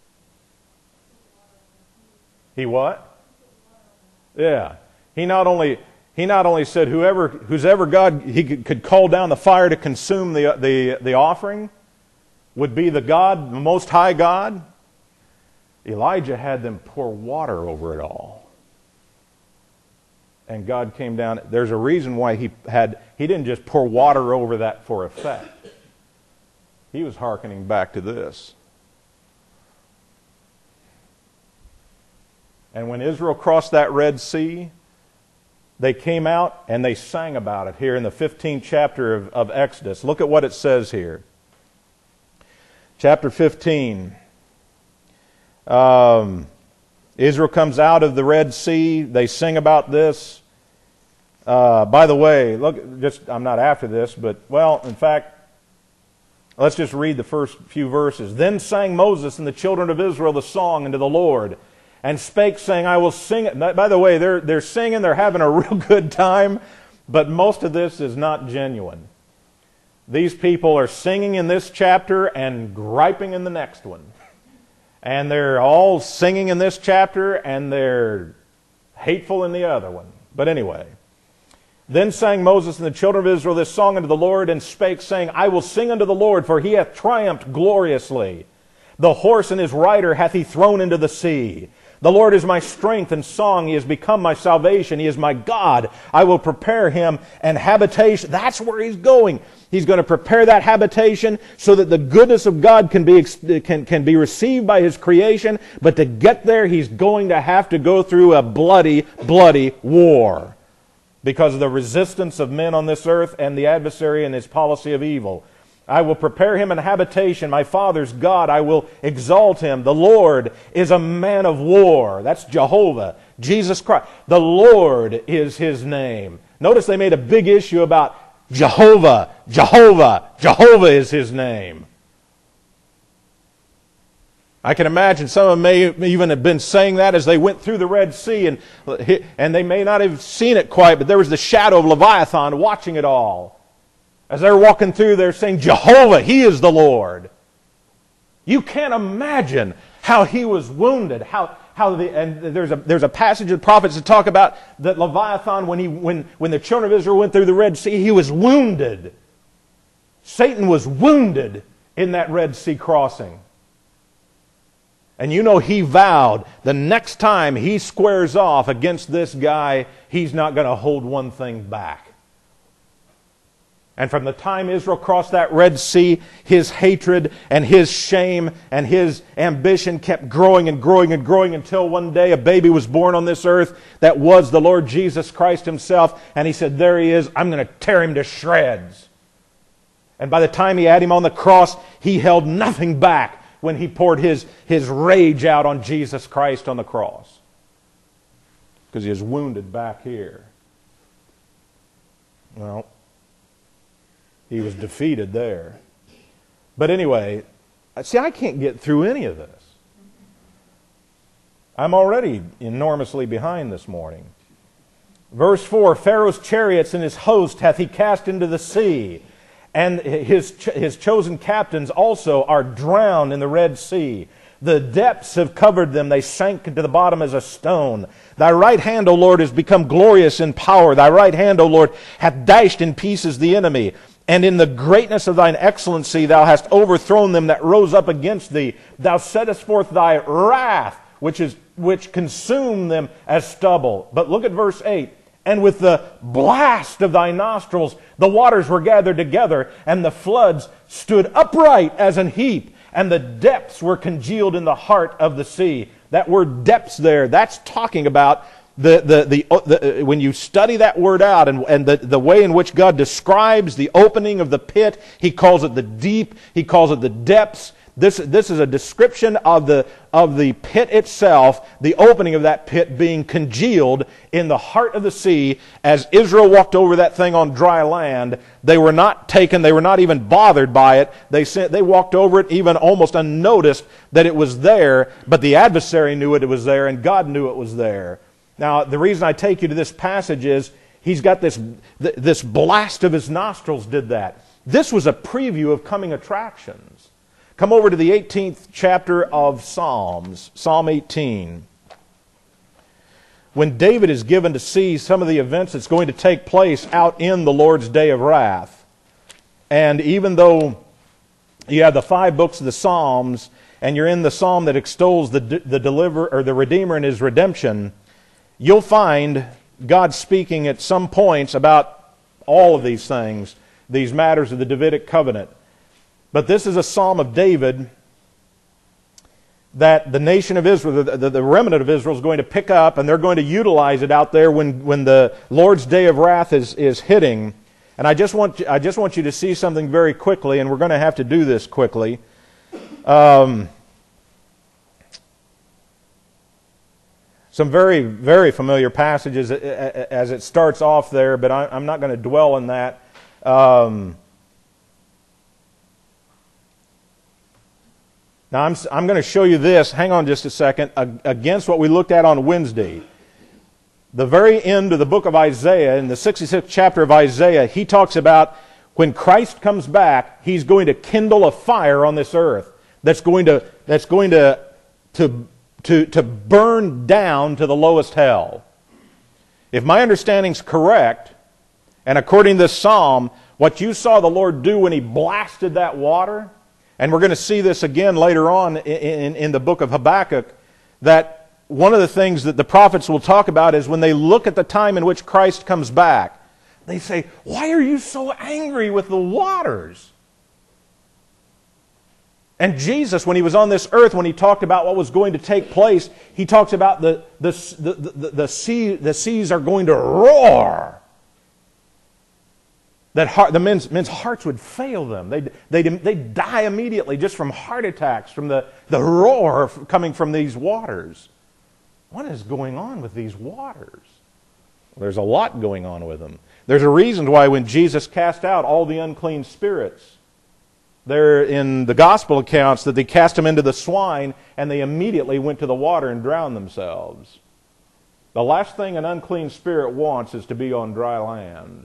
He what? Yeah. He not only... He not only said, whoever, who's ever God, he could, could call down the fire to consume the, the, the offering, would be the God, the Most High God. Elijah had them pour water over it all. And God came down. There's a reason why he had, he didn't just pour water over that for effect. He was hearkening back to this. And when Israel crossed that Red Sea, they came out and they sang about it here in the fifteenth chapter of, of Exodus. Look at what it says here. Chapter fifteen. Um, Israel comes out of the Red Sea. They sing about this. Uh, by the way, look, just I'm not after this, but, well, in fact, let's just read the first few verses. Then sang Moses and the children of Israel the song unto the Lord, and spake, saying, I will sing it. By the way, they're, they're singing, they're having a real good time, but most of this is not genuine. These people are singing in this chapter and griping in the next one. And they're all singing in this chapter and they're hateful in the other one. But anyway. Then sang Moses and the children of Israel this song unto the Lord, and spake, saying, I will sing unto the Lord, for He hath triumphed gloriously. The horse and his rider hath He thrown into the sea. The Lord is my strength and song. He has become my salvation. He is my God. I will prepare Him an habitation. That's where He's going. He's going to prepare that habitation so that the goodness of God can be, can, can be received by His creation. But to get there, He's going to have to go through a bloody, bloody war because of the resistance of men on this earth and the adversary and his policy of evil. I will prepare him an habitation. My father's God, I will exalt him. The Lord is a man of war. That's Jehovah. Jesus Christ. The Lord is his name. Notice they made a big issue about Jehovah. Jehovah. Jehovah is his name. I can imagine some of them may even have been saying that as they went through the Red Sea, and, and they may not have seen it quite, but there was the shadow of Leviathan watching it all. As they're walking through, they're saying, Jehovah, he is the Lord. You can't imagine how he was wounded. How, how the, and there's a, there's a passage of the prophets that talk about that Leviathan, when, he, when, when the children of Israel went through the Red Sea, he was wounded. Satan was wounded in that Red Sea crossing. And you know he vowed the next time he squares off against this guy, he's not going to hold one thing back. And from the time Israel crossed that Red Sea, his hatred and his shame and his ambition kept growing and growing and growing until one day a baby was born on this earth that was the Lord Jesus Christ himself. And he said, there he is, I'm going to tear him to shreds. And by the time he had him on the cross, he held nothing back when he poured his, his rage out on Jesus Christ on the cross. Because he was wounded back here. Well, he was defeated there. But anyway, see, I can't get through any of this. I'm already enormously behind this morning. Verse four, Pharaoh's chariots and his host hath he cast into the sea, and his, ch- his chosen captains also are drowned in the Red Sea. The depths have covered them, they sank into the bottom as a stone. Thy right hand, O Lord, has become glorious in power. Thy right hand, O Lord, hath dashed in pieces the enemy. And in the greatness of thine excellency thou hast overthrown them that rose up against thee. Thou settest forth thy wrath, which is which consumed them as stubble. But look at verse eight. And with the blast of thy nostrils the waters were gathered together, and the floods stood upright as an heap, and the depths were congealed in the heart of the sea. That word depths there, that's talking about The, the, the, the, when you study that word out and, and the, the way in which God describes the opening of the pit, He calls it the deep, He calls it the depths. This, this is a description of the, of the pit itself, the opening of that pit being congealed in the heart of the sea. As Israel walked over that thing on dry land, they were not taken, they were not even bothered by it. They, sent, they walked over it even almost unnoticed that it was there, but the adversary knew it was there and God knew it was there. Now, the reason I take you to this passage is he's got this, this blast of his nostrils did that. This was a preview of coming attractions. Come over to the eighteenth chapter of Psalms, Psalm eighteen. When David is given to see some of the events that's going to take place out in the Lord's day of wrath. And even though you have the five books of the Psalms, and you're in the psalm that extols the, the deliverer or the Redeemer and his redemption, you'll find God speaking at some points about all of these things, these matters of the Davidic covenant. But this is a psalm of David that the nation of Israel, the, the, the remnant of Israel, is going to pick up, and they're going to utilize it out there when, when the Lord's day of wrath is, is hitting. And I just want I just want you to see something very quickly, and we're going to have to do this quickly. Um, Some very, very familiar passages as it starts off there, but I'm not going to dwell on that. Um, now, I'm, I'm going to show you this. Hang on just a second. Against what we looked at on Wednesday. The very end of the book of Isaiah, in the sixty-sixth chapter of Isaiah, he talks about when Christ comes back, He's going to kindle a fire on this earth that's going to, that's going to, to To, to burn down to the lowest hell. If my understanding's correct, and according to this psalm, what you saw the Lord do when He blasted that water, and we're going to see this again later on in, in, in the book of Habakkuk, that one of the things that the prophets will talk about is when they look at the time in which Christ comes back, they say, why are you so angry with the waters? And Jesus, when He was on this earth, when He talked about what was going to take place, He talks about the, the, the, the, the, sea, the seas are going to roar. that heart, the men's, men's hearts would fail them. They'd, they'd, they'd die immediately just from heart attacks, from the, the roar coming from these waters. What is going on with these waters? Well, there's a lot going on with them. There's a reason why when Jesus cast out all the unclean spirits, there in the gospel accounts that they cast them into the swine and they immediately went to the water and drowned themselves. The last thing an unclean spirit wants is to be on dry land.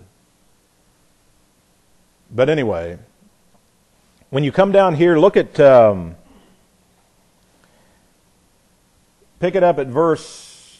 But anyway, when you come down here, look at, um, pick it up at verse,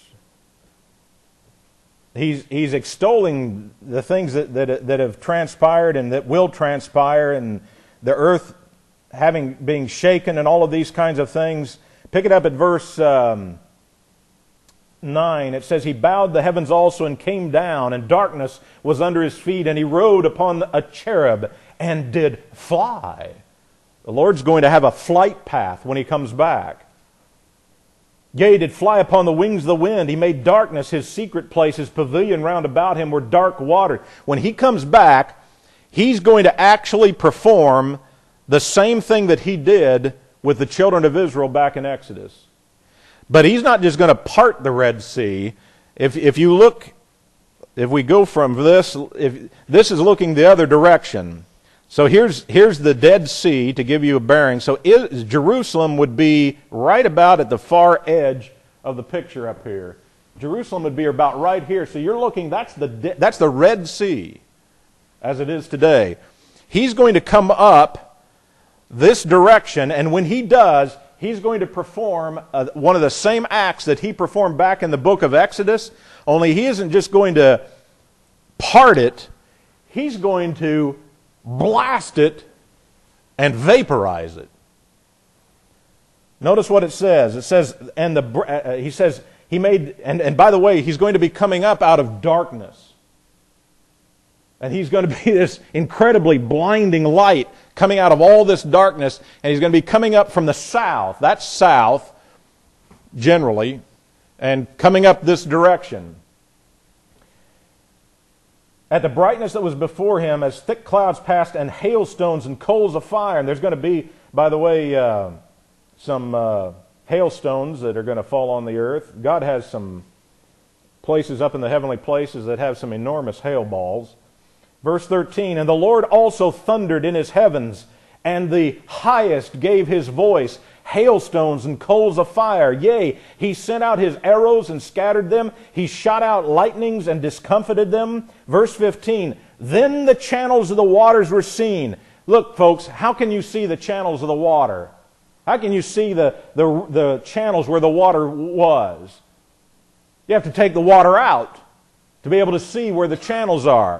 he's, he's extolling the things that, that, that have transpired and that will transpire, and the earth having, being shaken and all of these kinds of things. Pick it up at verse um, nine. It says, he bowed the heavens also and came down, and darkness was under his feet, and he rode upon a cherub and did fly. The Lord's going to have a flight path when he comes back. Yea, he did fly upon the wings of the wind. He made darkness his secret place. His pavilion round about him were dark waters. When he comes back, he's going to actually perform the same thing that he did with the children of Israel back in Exodus. But he's not just going to part the Red Sea. If, if you look, if we go from this, if this is looking the other direction. So here's, here's the Dead Sea to give you a bearing. So it, Jerusalem would be right about at the far edge of the picture up here. Jerusalem would be about right here. So you're looking, that's the, that's the Red Sea as it is today. He's going to come up this direction, and when he does, he's going to perform uh, one of the same acts that he performed back in the book of Exodus, only he isn't just going to part it, he's going to blast it and vaporize it. Notice what it says. It says, and the uh, he says, he made, and, and by the way, he's going to be coming up out of darkness. And he's going to be this incredibly blinding light coming out of all this darkness, and he's going to be coming up from the south. That's south, generally, and coming up this direction. At the brightness that was before him, as thick clouds passed, and hailstones and coals of fire. And there's going to be, by the way, uh, some uh, hailstones that are going to fall on the earth. God has some places up in the heavenly places that have some enormous hail balls. Verse thirteen, and the Lord also thundered in his heavens, and the highest gave his voice, hailstones and coals of fire. Yea, he sent out his arrows and scattered them. He shot out lightnings and discomfited them. Verse fifteen, then the channels of the waters were seen. Look, folks, how can you see the channels of the water? How can you see the, the, the channels where the water was? You have to take the water out to be able to see where the channels are.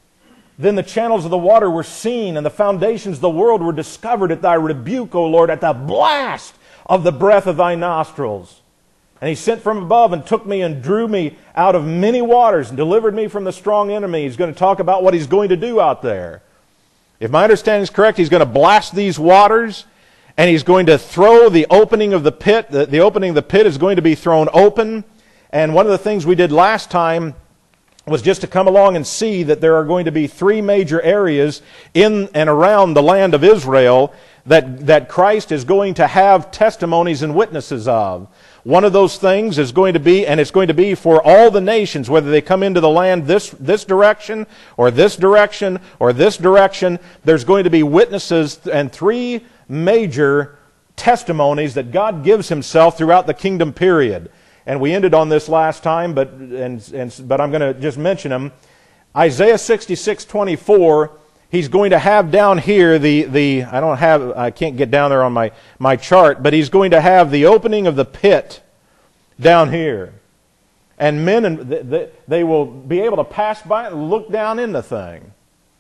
Then the channels of the water were seen, and the foundations of the world were discovered at thy rebuke, O Lord, at the blast of the breath of thy nostrils. And he sent from above and took me and drew me out of many waters and delivered me from the strong enemy. He's going to talk about what he's going to do out there. If my understanding is correct, he's going to blast these waters, and he's going to throw the opening of the pit. The, the opening of the pit is going to be thrown open. And one of the things we did last time was just to come along and see that there are going to be three major areas in and around the land of Israel that, that Christ is going to have testimonies and witnesses of. One of those things is going to be, and it's going to be for all the nations, whether they come into the land this, this direction, or this direction, or this direction, there's going to be witnesses and three major testimonies that God gives himself throughout the kingdom period. And we ended on this last time, but and, and but I'm going to just mention them. Isaiah sixty-six twenty-four, he's going to have down here the the I don't have I can't get down there on my my chart, but he's going to have the opening of the pit down here, and men and they, they will be able to pass by and look down in the thing.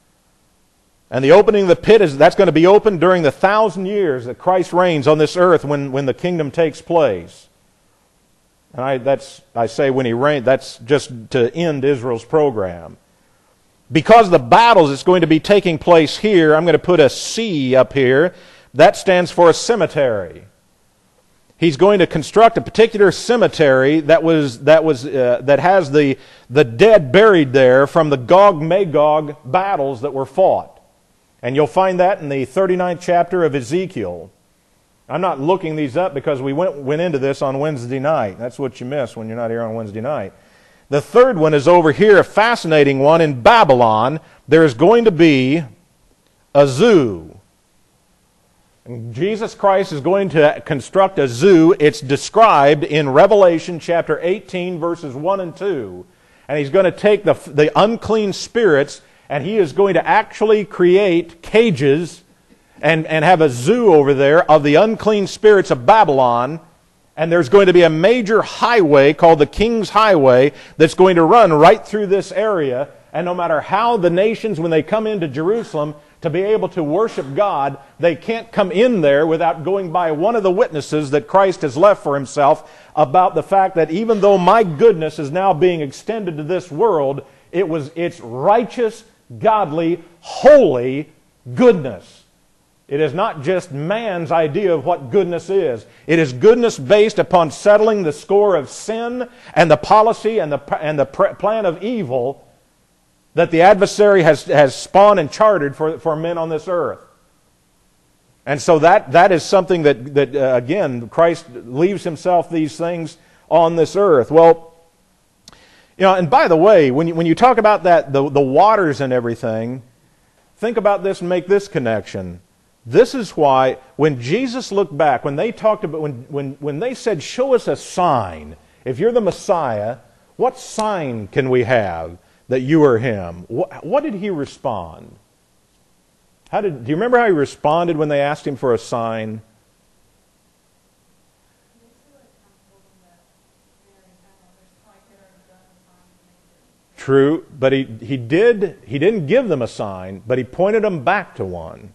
And the opening of the pit is that's going to be open during the thousand years that Christ reigns on this earth when when the kingdom takes place. And I, that's, I say when he reigned, that's just to end Israel's program. Because the battles that's going to be taking place here, I'm going to put a C up here. That stands for a cemetery. He's going to construct a particular cemetery that was that was uh, that has the the dead buried there from the Gog-Magog battles that were fought. And you'll find that in the thirty-ninth chapter of Ezekiel. I'm not looking these up because we went went into this on Wednesday night. That's what you miss when you're not here on Wednesday night. The third one is over here, a fascinating one. In Babylon, there is going to be a zoo. And Jesus Christ is going to construct a zoo. It's described in Revelation chapter eighteen, verses one and two. And he's going to take the, the unclean spirits, and he is going to actually create cages and, and have a zoo over there of the unclean spirits of Babylon. And there's going to be a major highway called the King's Highway that's going to run right through this area. And no matter how the nations, when they come into Jerusalem to be able to worship God, they can't come in there without going by one of the witnesses that Christ has left for himself about the fact that even though my goodness is now being extended to this world, it was its righteous, godly, holy goodness. It is not just man's idea of what goodness is. It is goodness based upon settling the score of sin and the policy and the, and the plan of evil that the adversary has, has spawned and chartered for, for men on this earth. And so that, that is something that, that uh, again, Christ leaves himself these things on this earth. Well, you know, and by the way, when you, when you talk about that, the, the waters and everything, think about this and make this connection. This is why when Jesus looked back, when they talked about, when, when, when they said, show us a sign, if you're the Messiah, what sign can we have that you are him? What, what did he respond? How did, do you remember how he responded when they asked him for a sign? True, but he, he did he didn't give them a sign, but he pointed them back to one.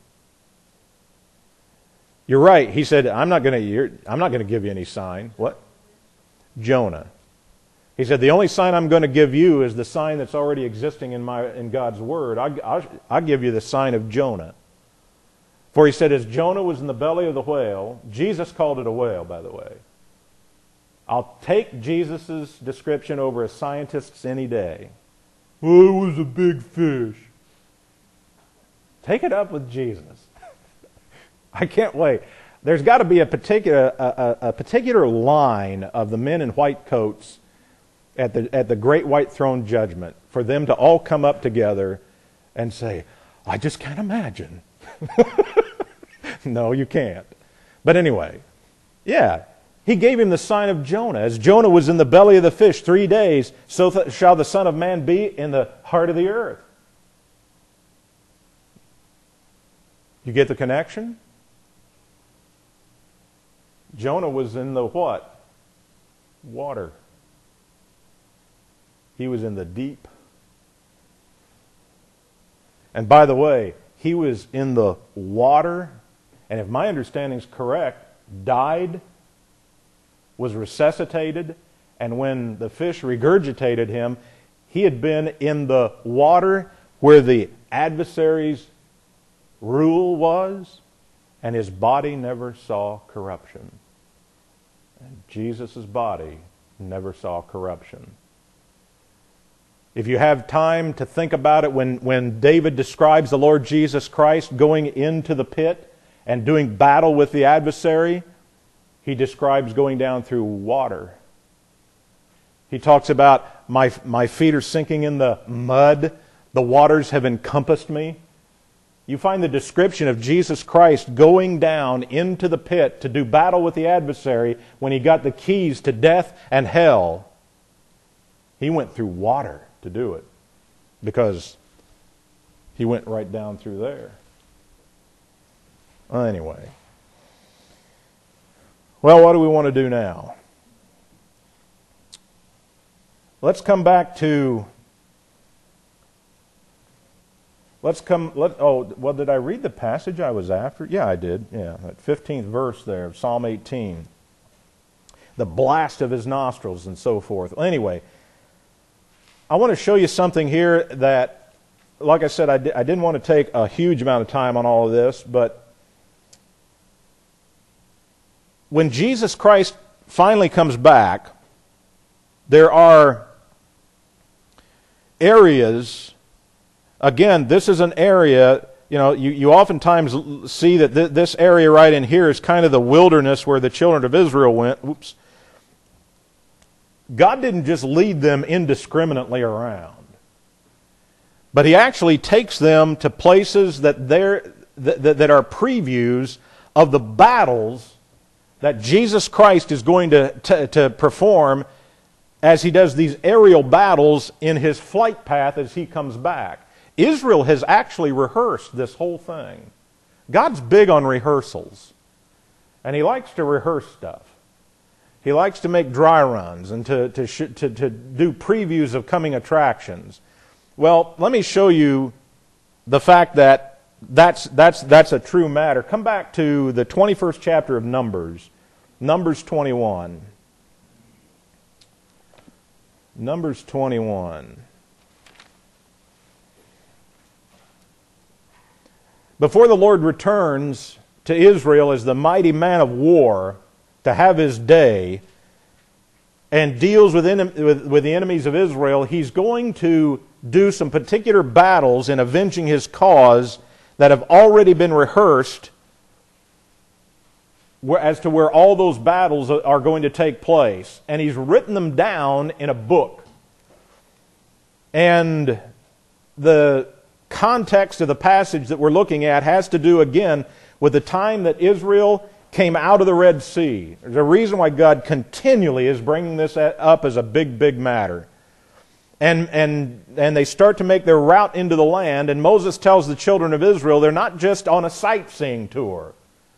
You're right. He said, I'm not going to I'm not going to give you any sign. What? Jonah. He said, the only sign I'm going to give you is the sign that's already existing in my in God's Word. I'll, I'll, I'll give you the sign of Jonah. For he said, as Jonah was in the belly of the whale, Jesus called it a whale, by the way. I'll take Jesus' description over a scientist's any day. Well, it was a big fish. Take it up with Jesus. I can't wait. There's got to be a particular a, a, a particular line of the men in white coats at the at the great white throne judgment for them to all come up together and say, I just can't imagine. No, you can't. But anyway, yeah, he gave him the sign of Jonah. As Jonah was in the belly of the fish three days, so th- shall the Son of Man be in the heart of the earth. You get the connection? Jonah was in the what? Water. He was in the deep. And by the way, he was in the water, and if my understanding is correct, died, was resuscitated, and when the fish regurgitated him, he had been in the water where the adversary's rule was, and his body never saw corruption. And Jesus' body never saw corruption. If you have time to think about it, when, when David describes the Lord Jesus Christ going into the pit and doing battle with the adversary, he describes going down through water. He talks about, my, my feet are sinking in the mud, the waters have encompassed me. You find the description of Jesus Christ going down into the pit to do battle with the adversary when he got the keys to death and hell. He went through water to do it because he went right down through there. Well, anyway. Well, what do we want to do now? Let's come back to Let's come, let, oh, well, did I read the passage I was after? Yeah, I did. Yeah, that fifteenth verse there of Psalm eighteen. The blast of his nostrils and so forth. Well, anyway, I want to show you something here that, like I said, I, di- I didn't want to take a huge amount of time on all of this, but when Jesus Christ finally comes back, there are areas, again, this is an area, you know, you, you oftentimes see that th- this area right in here is kind of the wilderness where the children of Israel went. Oops. God didn't just lead them indiscriminately around, but He actually takes them to places that, they're, that, that are previews of the battles that Jesus Christ is going to, to, to perform as He does these aerial battles in His flight path as He comes back. Israel has actually rehearsed this whole thing. God's big on rehearsals, and He likes to rehearse stuff. He likes to make dry runs and to, to, sh- to, to do previews of coming attractions. Well, let me show you the fact that that's, that's, that's a true matter. Come back to the twenty-first chapter of Numbers, Numbers twenty-one. Numbers twenty-one. Before the Lord returns to Israel as the mighty man of war to have His day and deals with, en- with, with the enemies of Israel, He's going to do some particular battles in avenging His cause that have already been rehearsed as to where all those battles are going to take place. And He's written them down in a book. And the context of the passage that we're looking at has to do, again, with the time that Israel came out of the Red Sea. There's a reason why God continually is bringing this up as a big, big matter. And, and, and they start to make their route into the land, and Moses tells the children of Israel they're not just on a sightseeing tour.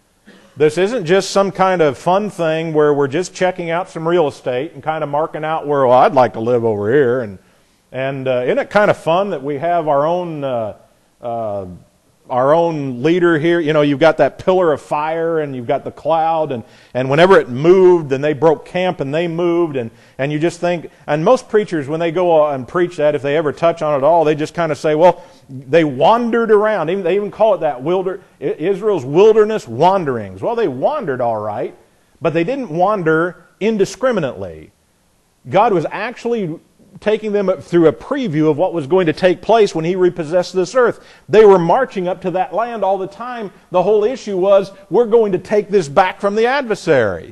This isn't just some kind of fun thing where we're just checking out some real estate and kind of marking out where, well, I'd like to live over here. And, and uh, isn't it kind of fun that we have our own... Uh, uh, our own leader here? You know, you've got that pillar of fire and you've got the cloud, and, and whenever it moved, then they broke camp and they moved, and, and you just think, and most preachers, when they go and preach that, if they ever touch on it at all, they just kind of say, well, they wandered around. Even, they even call it that, wilder, Israel's wilderness wanderings. Well, they wandered all right, but they didn't wander indiscriminately. God was actually taking them through a preview of what was going to take place when He repossessed this earth. They were marching up to that land all the time. The whole issue was, we're going to take this back from the adversary.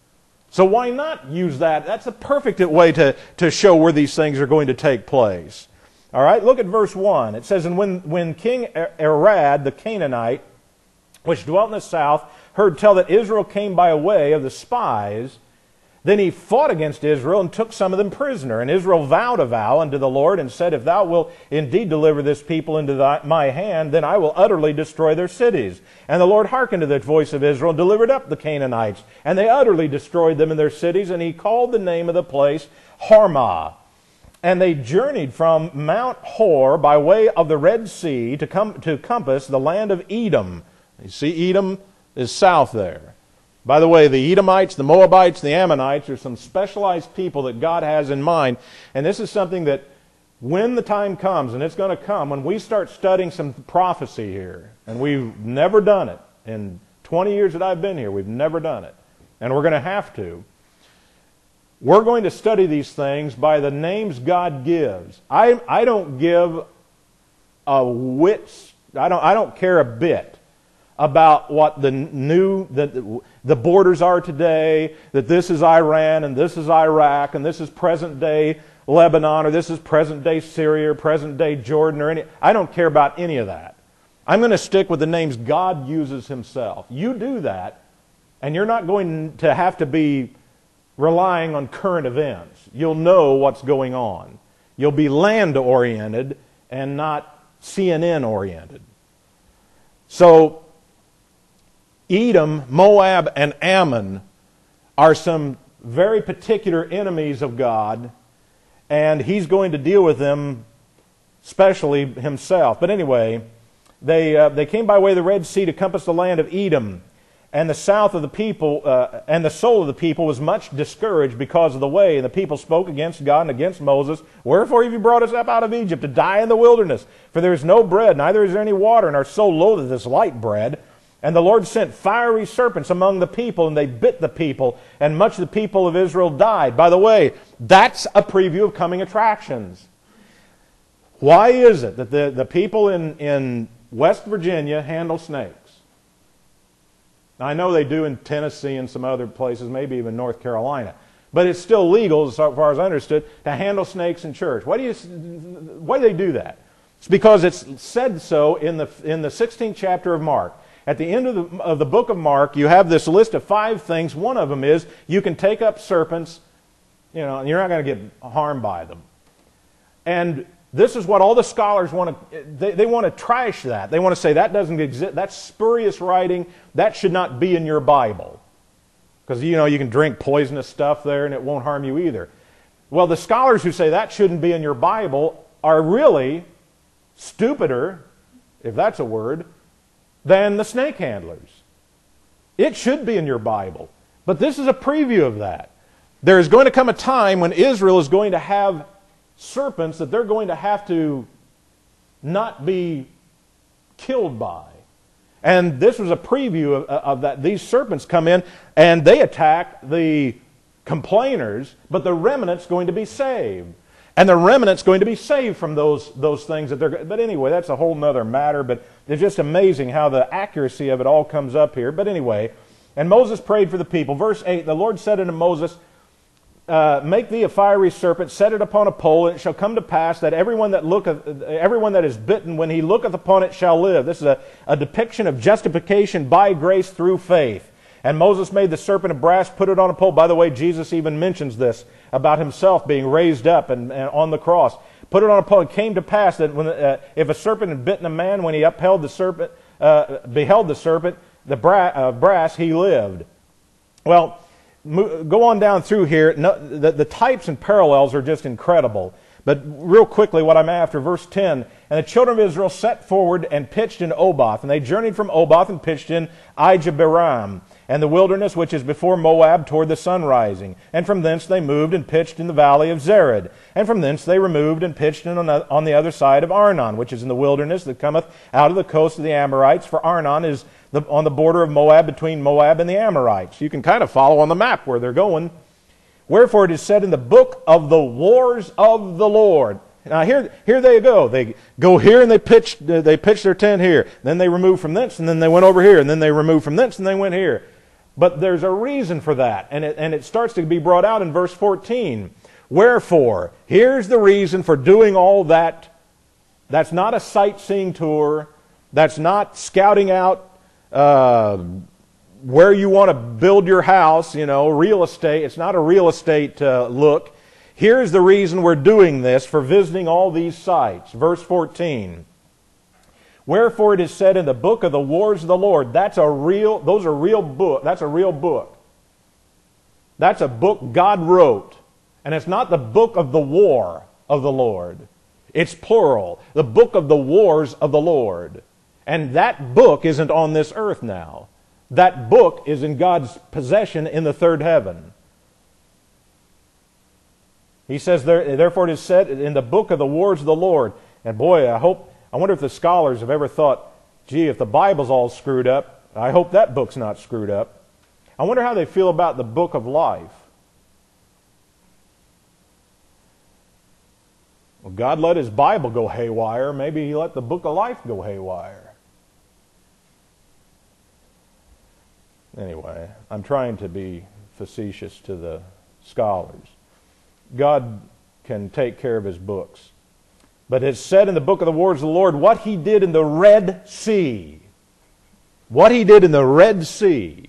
So why not use that? That's a perfect way to, to show where these things are going to take place. All right, look at verse one. It says, And when, when King Arad, the Canaanite, which dwelt in the south, heard tell that Israel came by way of the spies, then he fought against Israel and took some of them prisoner. And Israel vowed a vow unto the Lord and said, If thou wilt indeed deliver this people into thy, my hand, then I will utterly destroy their cities. And the Lord hearkened to the voice of Israel and delivered up the Canaanites. And they utterly destroyed them in their cities. And he called the name of the place Hormah. And they journeyed from Mount Hor by way of the Red Sea to, come, to compass the land of Edom. You see, Edom is south there. By the way, the Edomites, the Moabites, the Ammonites are some specialized people that God has in mind. And this is something that when the time comes, and it's going to come, when we start studying some prophecy here, and we've never done it. In twenty years that I've been here, we've never done it. And we're going to have to. We're going to study these things by the names God gives. I, I don't give a whit, I don't, I don't care a bit about what the new, the, the borders are today, that this is Iran and this is Iraq and this is present day Lebanon or this is present day Syria or present day Jordan or any. I don't care about any of that. I'm going to stick with the names God uses Himself. You do that, and you're not going to have to be relying on current events. You'll know what's going on. You'll be land-oriented and not C N N-oriented. So, Edom, Moab, and Ammon are some very particular enemies of God, and He's going to deal with them specially Himself. But anyway, they uh, they came by way of the Red Sea to compass the land of Edom, and the south of the people, uh, and the soul of the people was much discouraged because of the way. And the people spoke against God and against Moses. Wherefore have you brought us up out of Egypt to die in the wilderness? For there is no bread, neither is there any water, and our soul loatheth this light bread. And the Lord sent fiery serpents among the people, and they bit the people, and much of the people of Israel died. By the way, that's a preview of coming attractions. Why is it that the, the people in, in West Virginia handle snakes? Now, I know they do in Tennessee and some other places, maybe even North Carolina. But it's still legal, as far as I understood, to handle snakes in church. Why do you, why do they do that? It's because it's said so in the, in the sixteenth chapter of Mark. At the end of the, of the book of Mark, you have this list of five things. One of them is you can take up serpents, you know, and you're not going to get harmed by them. And this is what all the scholars want to, they, they want to trash that. They want to say that doesn't exist, that's spurious writing, that should not be in your Bible. Because, you know, you can drink poisonous stuff there and it won't harm you either. Well, the scholars who say that shouldn't be in your Bible are really stupider, if that's a word, than the snake handlers. It should be in your Bible. But this is a preview of that. There is going to come a time when Israel is going to have serpents that they're going to have to not be killed by. And this was a preview of, of that. These serpents come in and they attack the complainers, but the remnant's going to be saved. And the remnant's going to be saved from those, those things that they're... But anyway, that's a whole other matter, but it's just amazing how the accuracy of it all comes up here. But anyway, and Moses prayed for the people. Verse eight, the Lord said unto Moses, uh, make thee a fiery serpent, set it upon a pole, and it shall come to pass that everyone that looketh, everyone that is bitten, when he looketh upon it, shall live. This is a, a depiction of justification by grace through faith. And Moses made the serpent of brass, put it on a pole. By the way, Jesus even mentions this about himself being raised up and, and on the cross. Put it on a pole. It came to pass that when, uh, if a serpent had bitten a man, when he upheld the serpent, uh, beheld the serpent, the bra uh, brass, he lived. Well, go on down through here. No, the, the types and parallels are just incredible. But real quickly, what I'm after, verse ten, and the children of Israel set forward and pitched in Oboth, and they journeyed from Oboth and pitched in Ijeberam, and the wilderness which is before Moab toward the sun rising. And from thence they moved and pitched in the valley of Zered. And from thence they removed and pitched in on the other side of Arnon, which is in the wilderness that cometh out of the coast of the Amorites. For Arnon is the, on the border of Moab, between Moab and the Amorites. You can kind of follow on the map where they're going. Wherefore it is said in the book of the wars of the Lord. Now here, here they go. They go here and they pitch, they pitch their tent here. Then they remove from thence, and then they went over here. And then they removed from thence, and they went here. But there's a reason for that, and it, and it starts to be brought out in verse fourteen. Wherefore, here's the reason for doing all that. That's not a sightseeing tour. That's not scouting out uh, where you want to build your house, you know, real estate. It's not a real estate uh, look. Here's the reason we're doing this, for visiting all these sites. Verse fourteen. Wherefore it is said in the book of the wars of the Lord. That's a real, those are real book. That's a real book. That's a book God wrote. And it's not the book of the war of the Lord. It's plural. The book of the wars of the Lord. And that book isn't on this earth now. That book is in God's possession in the third heaven. He says, therefore it is said in the book of the wars of the Lord. And boy, I hope... I wonder if the scholars have ever thought, gee, if the Bible's all screwed up, I hope that book's not screwed up. I wonder how they feel about the book of life. Well, God let His Bible go haywire. Maybe He let the book of life go haywire. Anyway, I'm trying to be facetious to the scholars. God can take care of His books. But it's said in the book of the wars of the Lord what He did in the Red Sea. What He did in the Red Sea.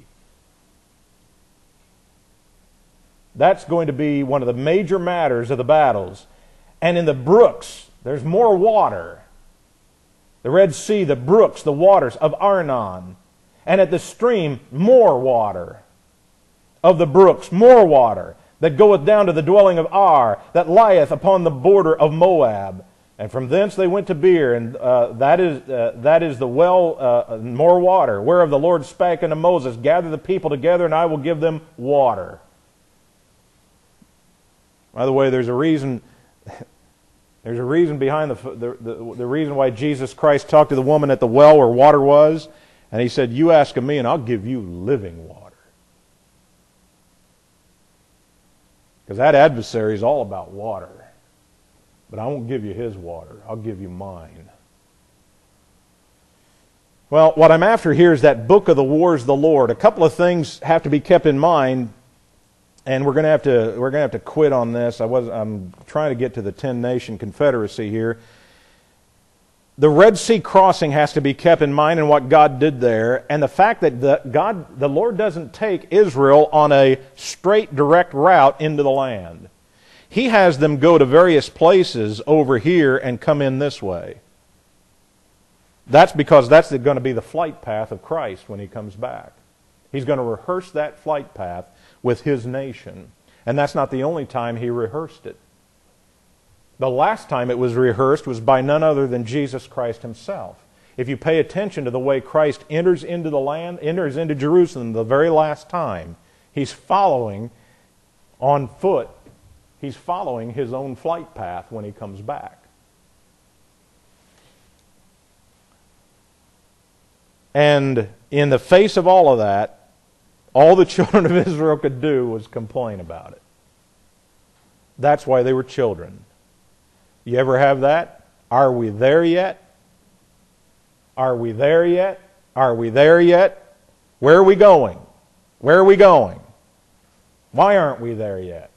That's going to be one of the major matters of the battles. And in the brooks, there's more water. The Red Sea, the brooks, the waters of Arnon. And at the stream, more water. Of the brooks, more water. That goeth down to the dwelling of Ar, that lieth upon the border of Moab. And from thence they went to Beer, and uh, that is uh, that is the well, uh, more water, whereof the Lord spake unto Moses, gather the people together, and I will give them water. By the way, there's a reason. There's a reason behind the, the the the reason why Jesus Christ talked to the woman at the well where water was, And he said, you ask of me and I'll give you living water. Because that adversary is all about water. But I won't give you his water. I'll give you mine. Well, what I'm after here is that book of the wars of the Lord. A couple of things have to be kept in mind, and we're going to have to we're going to have to quit on this. I was I'm trying to get to the ten nation confederacy here. The Red Sea crossing has to be kept in mind and what God did there, and the fact that the God the Lord doesn't take Israel on a straight direct route into the land. He has them go to various places over here and come in this way. That's because that's going to be the flight path of Christ when He comes back. He's going to rehearse that flight path with His nation. And that's not the only time He rehearsed it. The last time it was rehearsed was by none other than Jesus Christ Himself. If you pay attention to the way Christ enters into the land, enters into Jerusalem the very last time, He's following on foot. He's following His own flight path when He comes back. And in the face of all of that, all the children of Israel could do was complain about it. That's why they were children. You ever have that? Are we there yet? Are we there yet? Are we there yet? Where are we going? Where are we going? Why aren't we there yet?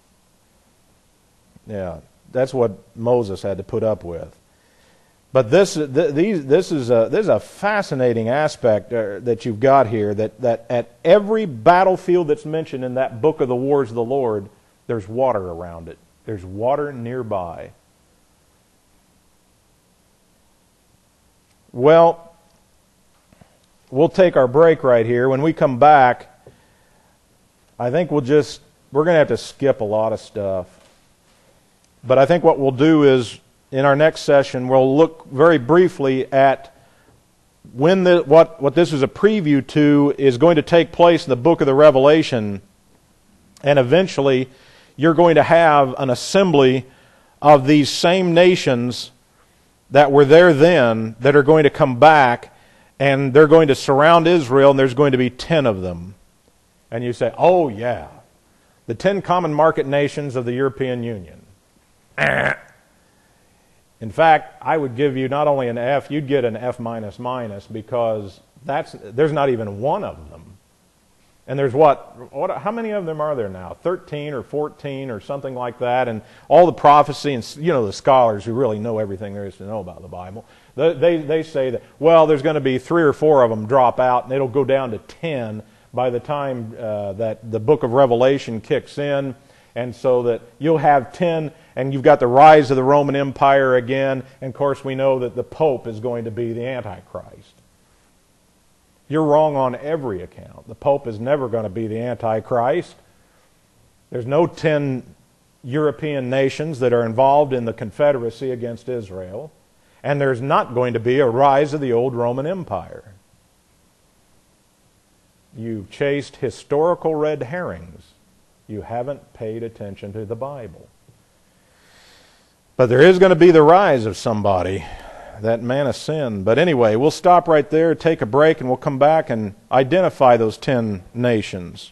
Yeah, that's what Moses had to put up with. But this, th- these, this is a this is a fascinating aspect uh, that you've got here. That that at every battlefield that's mentioned in that book of the wars of the Lord, there's water around it. There's water nearby. Well, we'll take our break right here. When we come back, I think we'll just we're going to have to skip a lot of stuff. But I think what we'll do is, in our next session, we'll look very briefly at when the, what, what this is a preview to is going to take place in the book of the Revelation, and eventually you're going to have an assembly of these same nations that were there then that are going to come back, and they're going to surround Israel, and there's going to be ten of them. And you say, oh yeah, the ten common market nations of the European Union. In fact, I would give you not only an F, you'd get an F minus minus, because that's there's not even one of them. And there's what, what? How many of them are there now? thirteen or fourteen or something like that. And all the prophecy and, you know, the scholars who really know everything there is to know about the Bible, they, they, they say that, well, there's going to be three or four of them drop out, and it'll go down to ten by the time uh, that the book of Revelation kicks in. And so that you'll have ten, and you've got the rise of the Roman Empire again. And of course we know that the Pope is going to be the Antichrist. You're wrong on every account. The Pope is never going to be the Antichrist. There's no ten European nations that are involved in the confederacy against Israel. And there's not going to be a rise of the old Roman Empire. You've chased historical red herrings. You haven't paid attention to the Bible. But there is going to be the rise of somebody, that man of sin. But anyway, we'll stop right there, take a break, and we'll come back and identify those ten nations.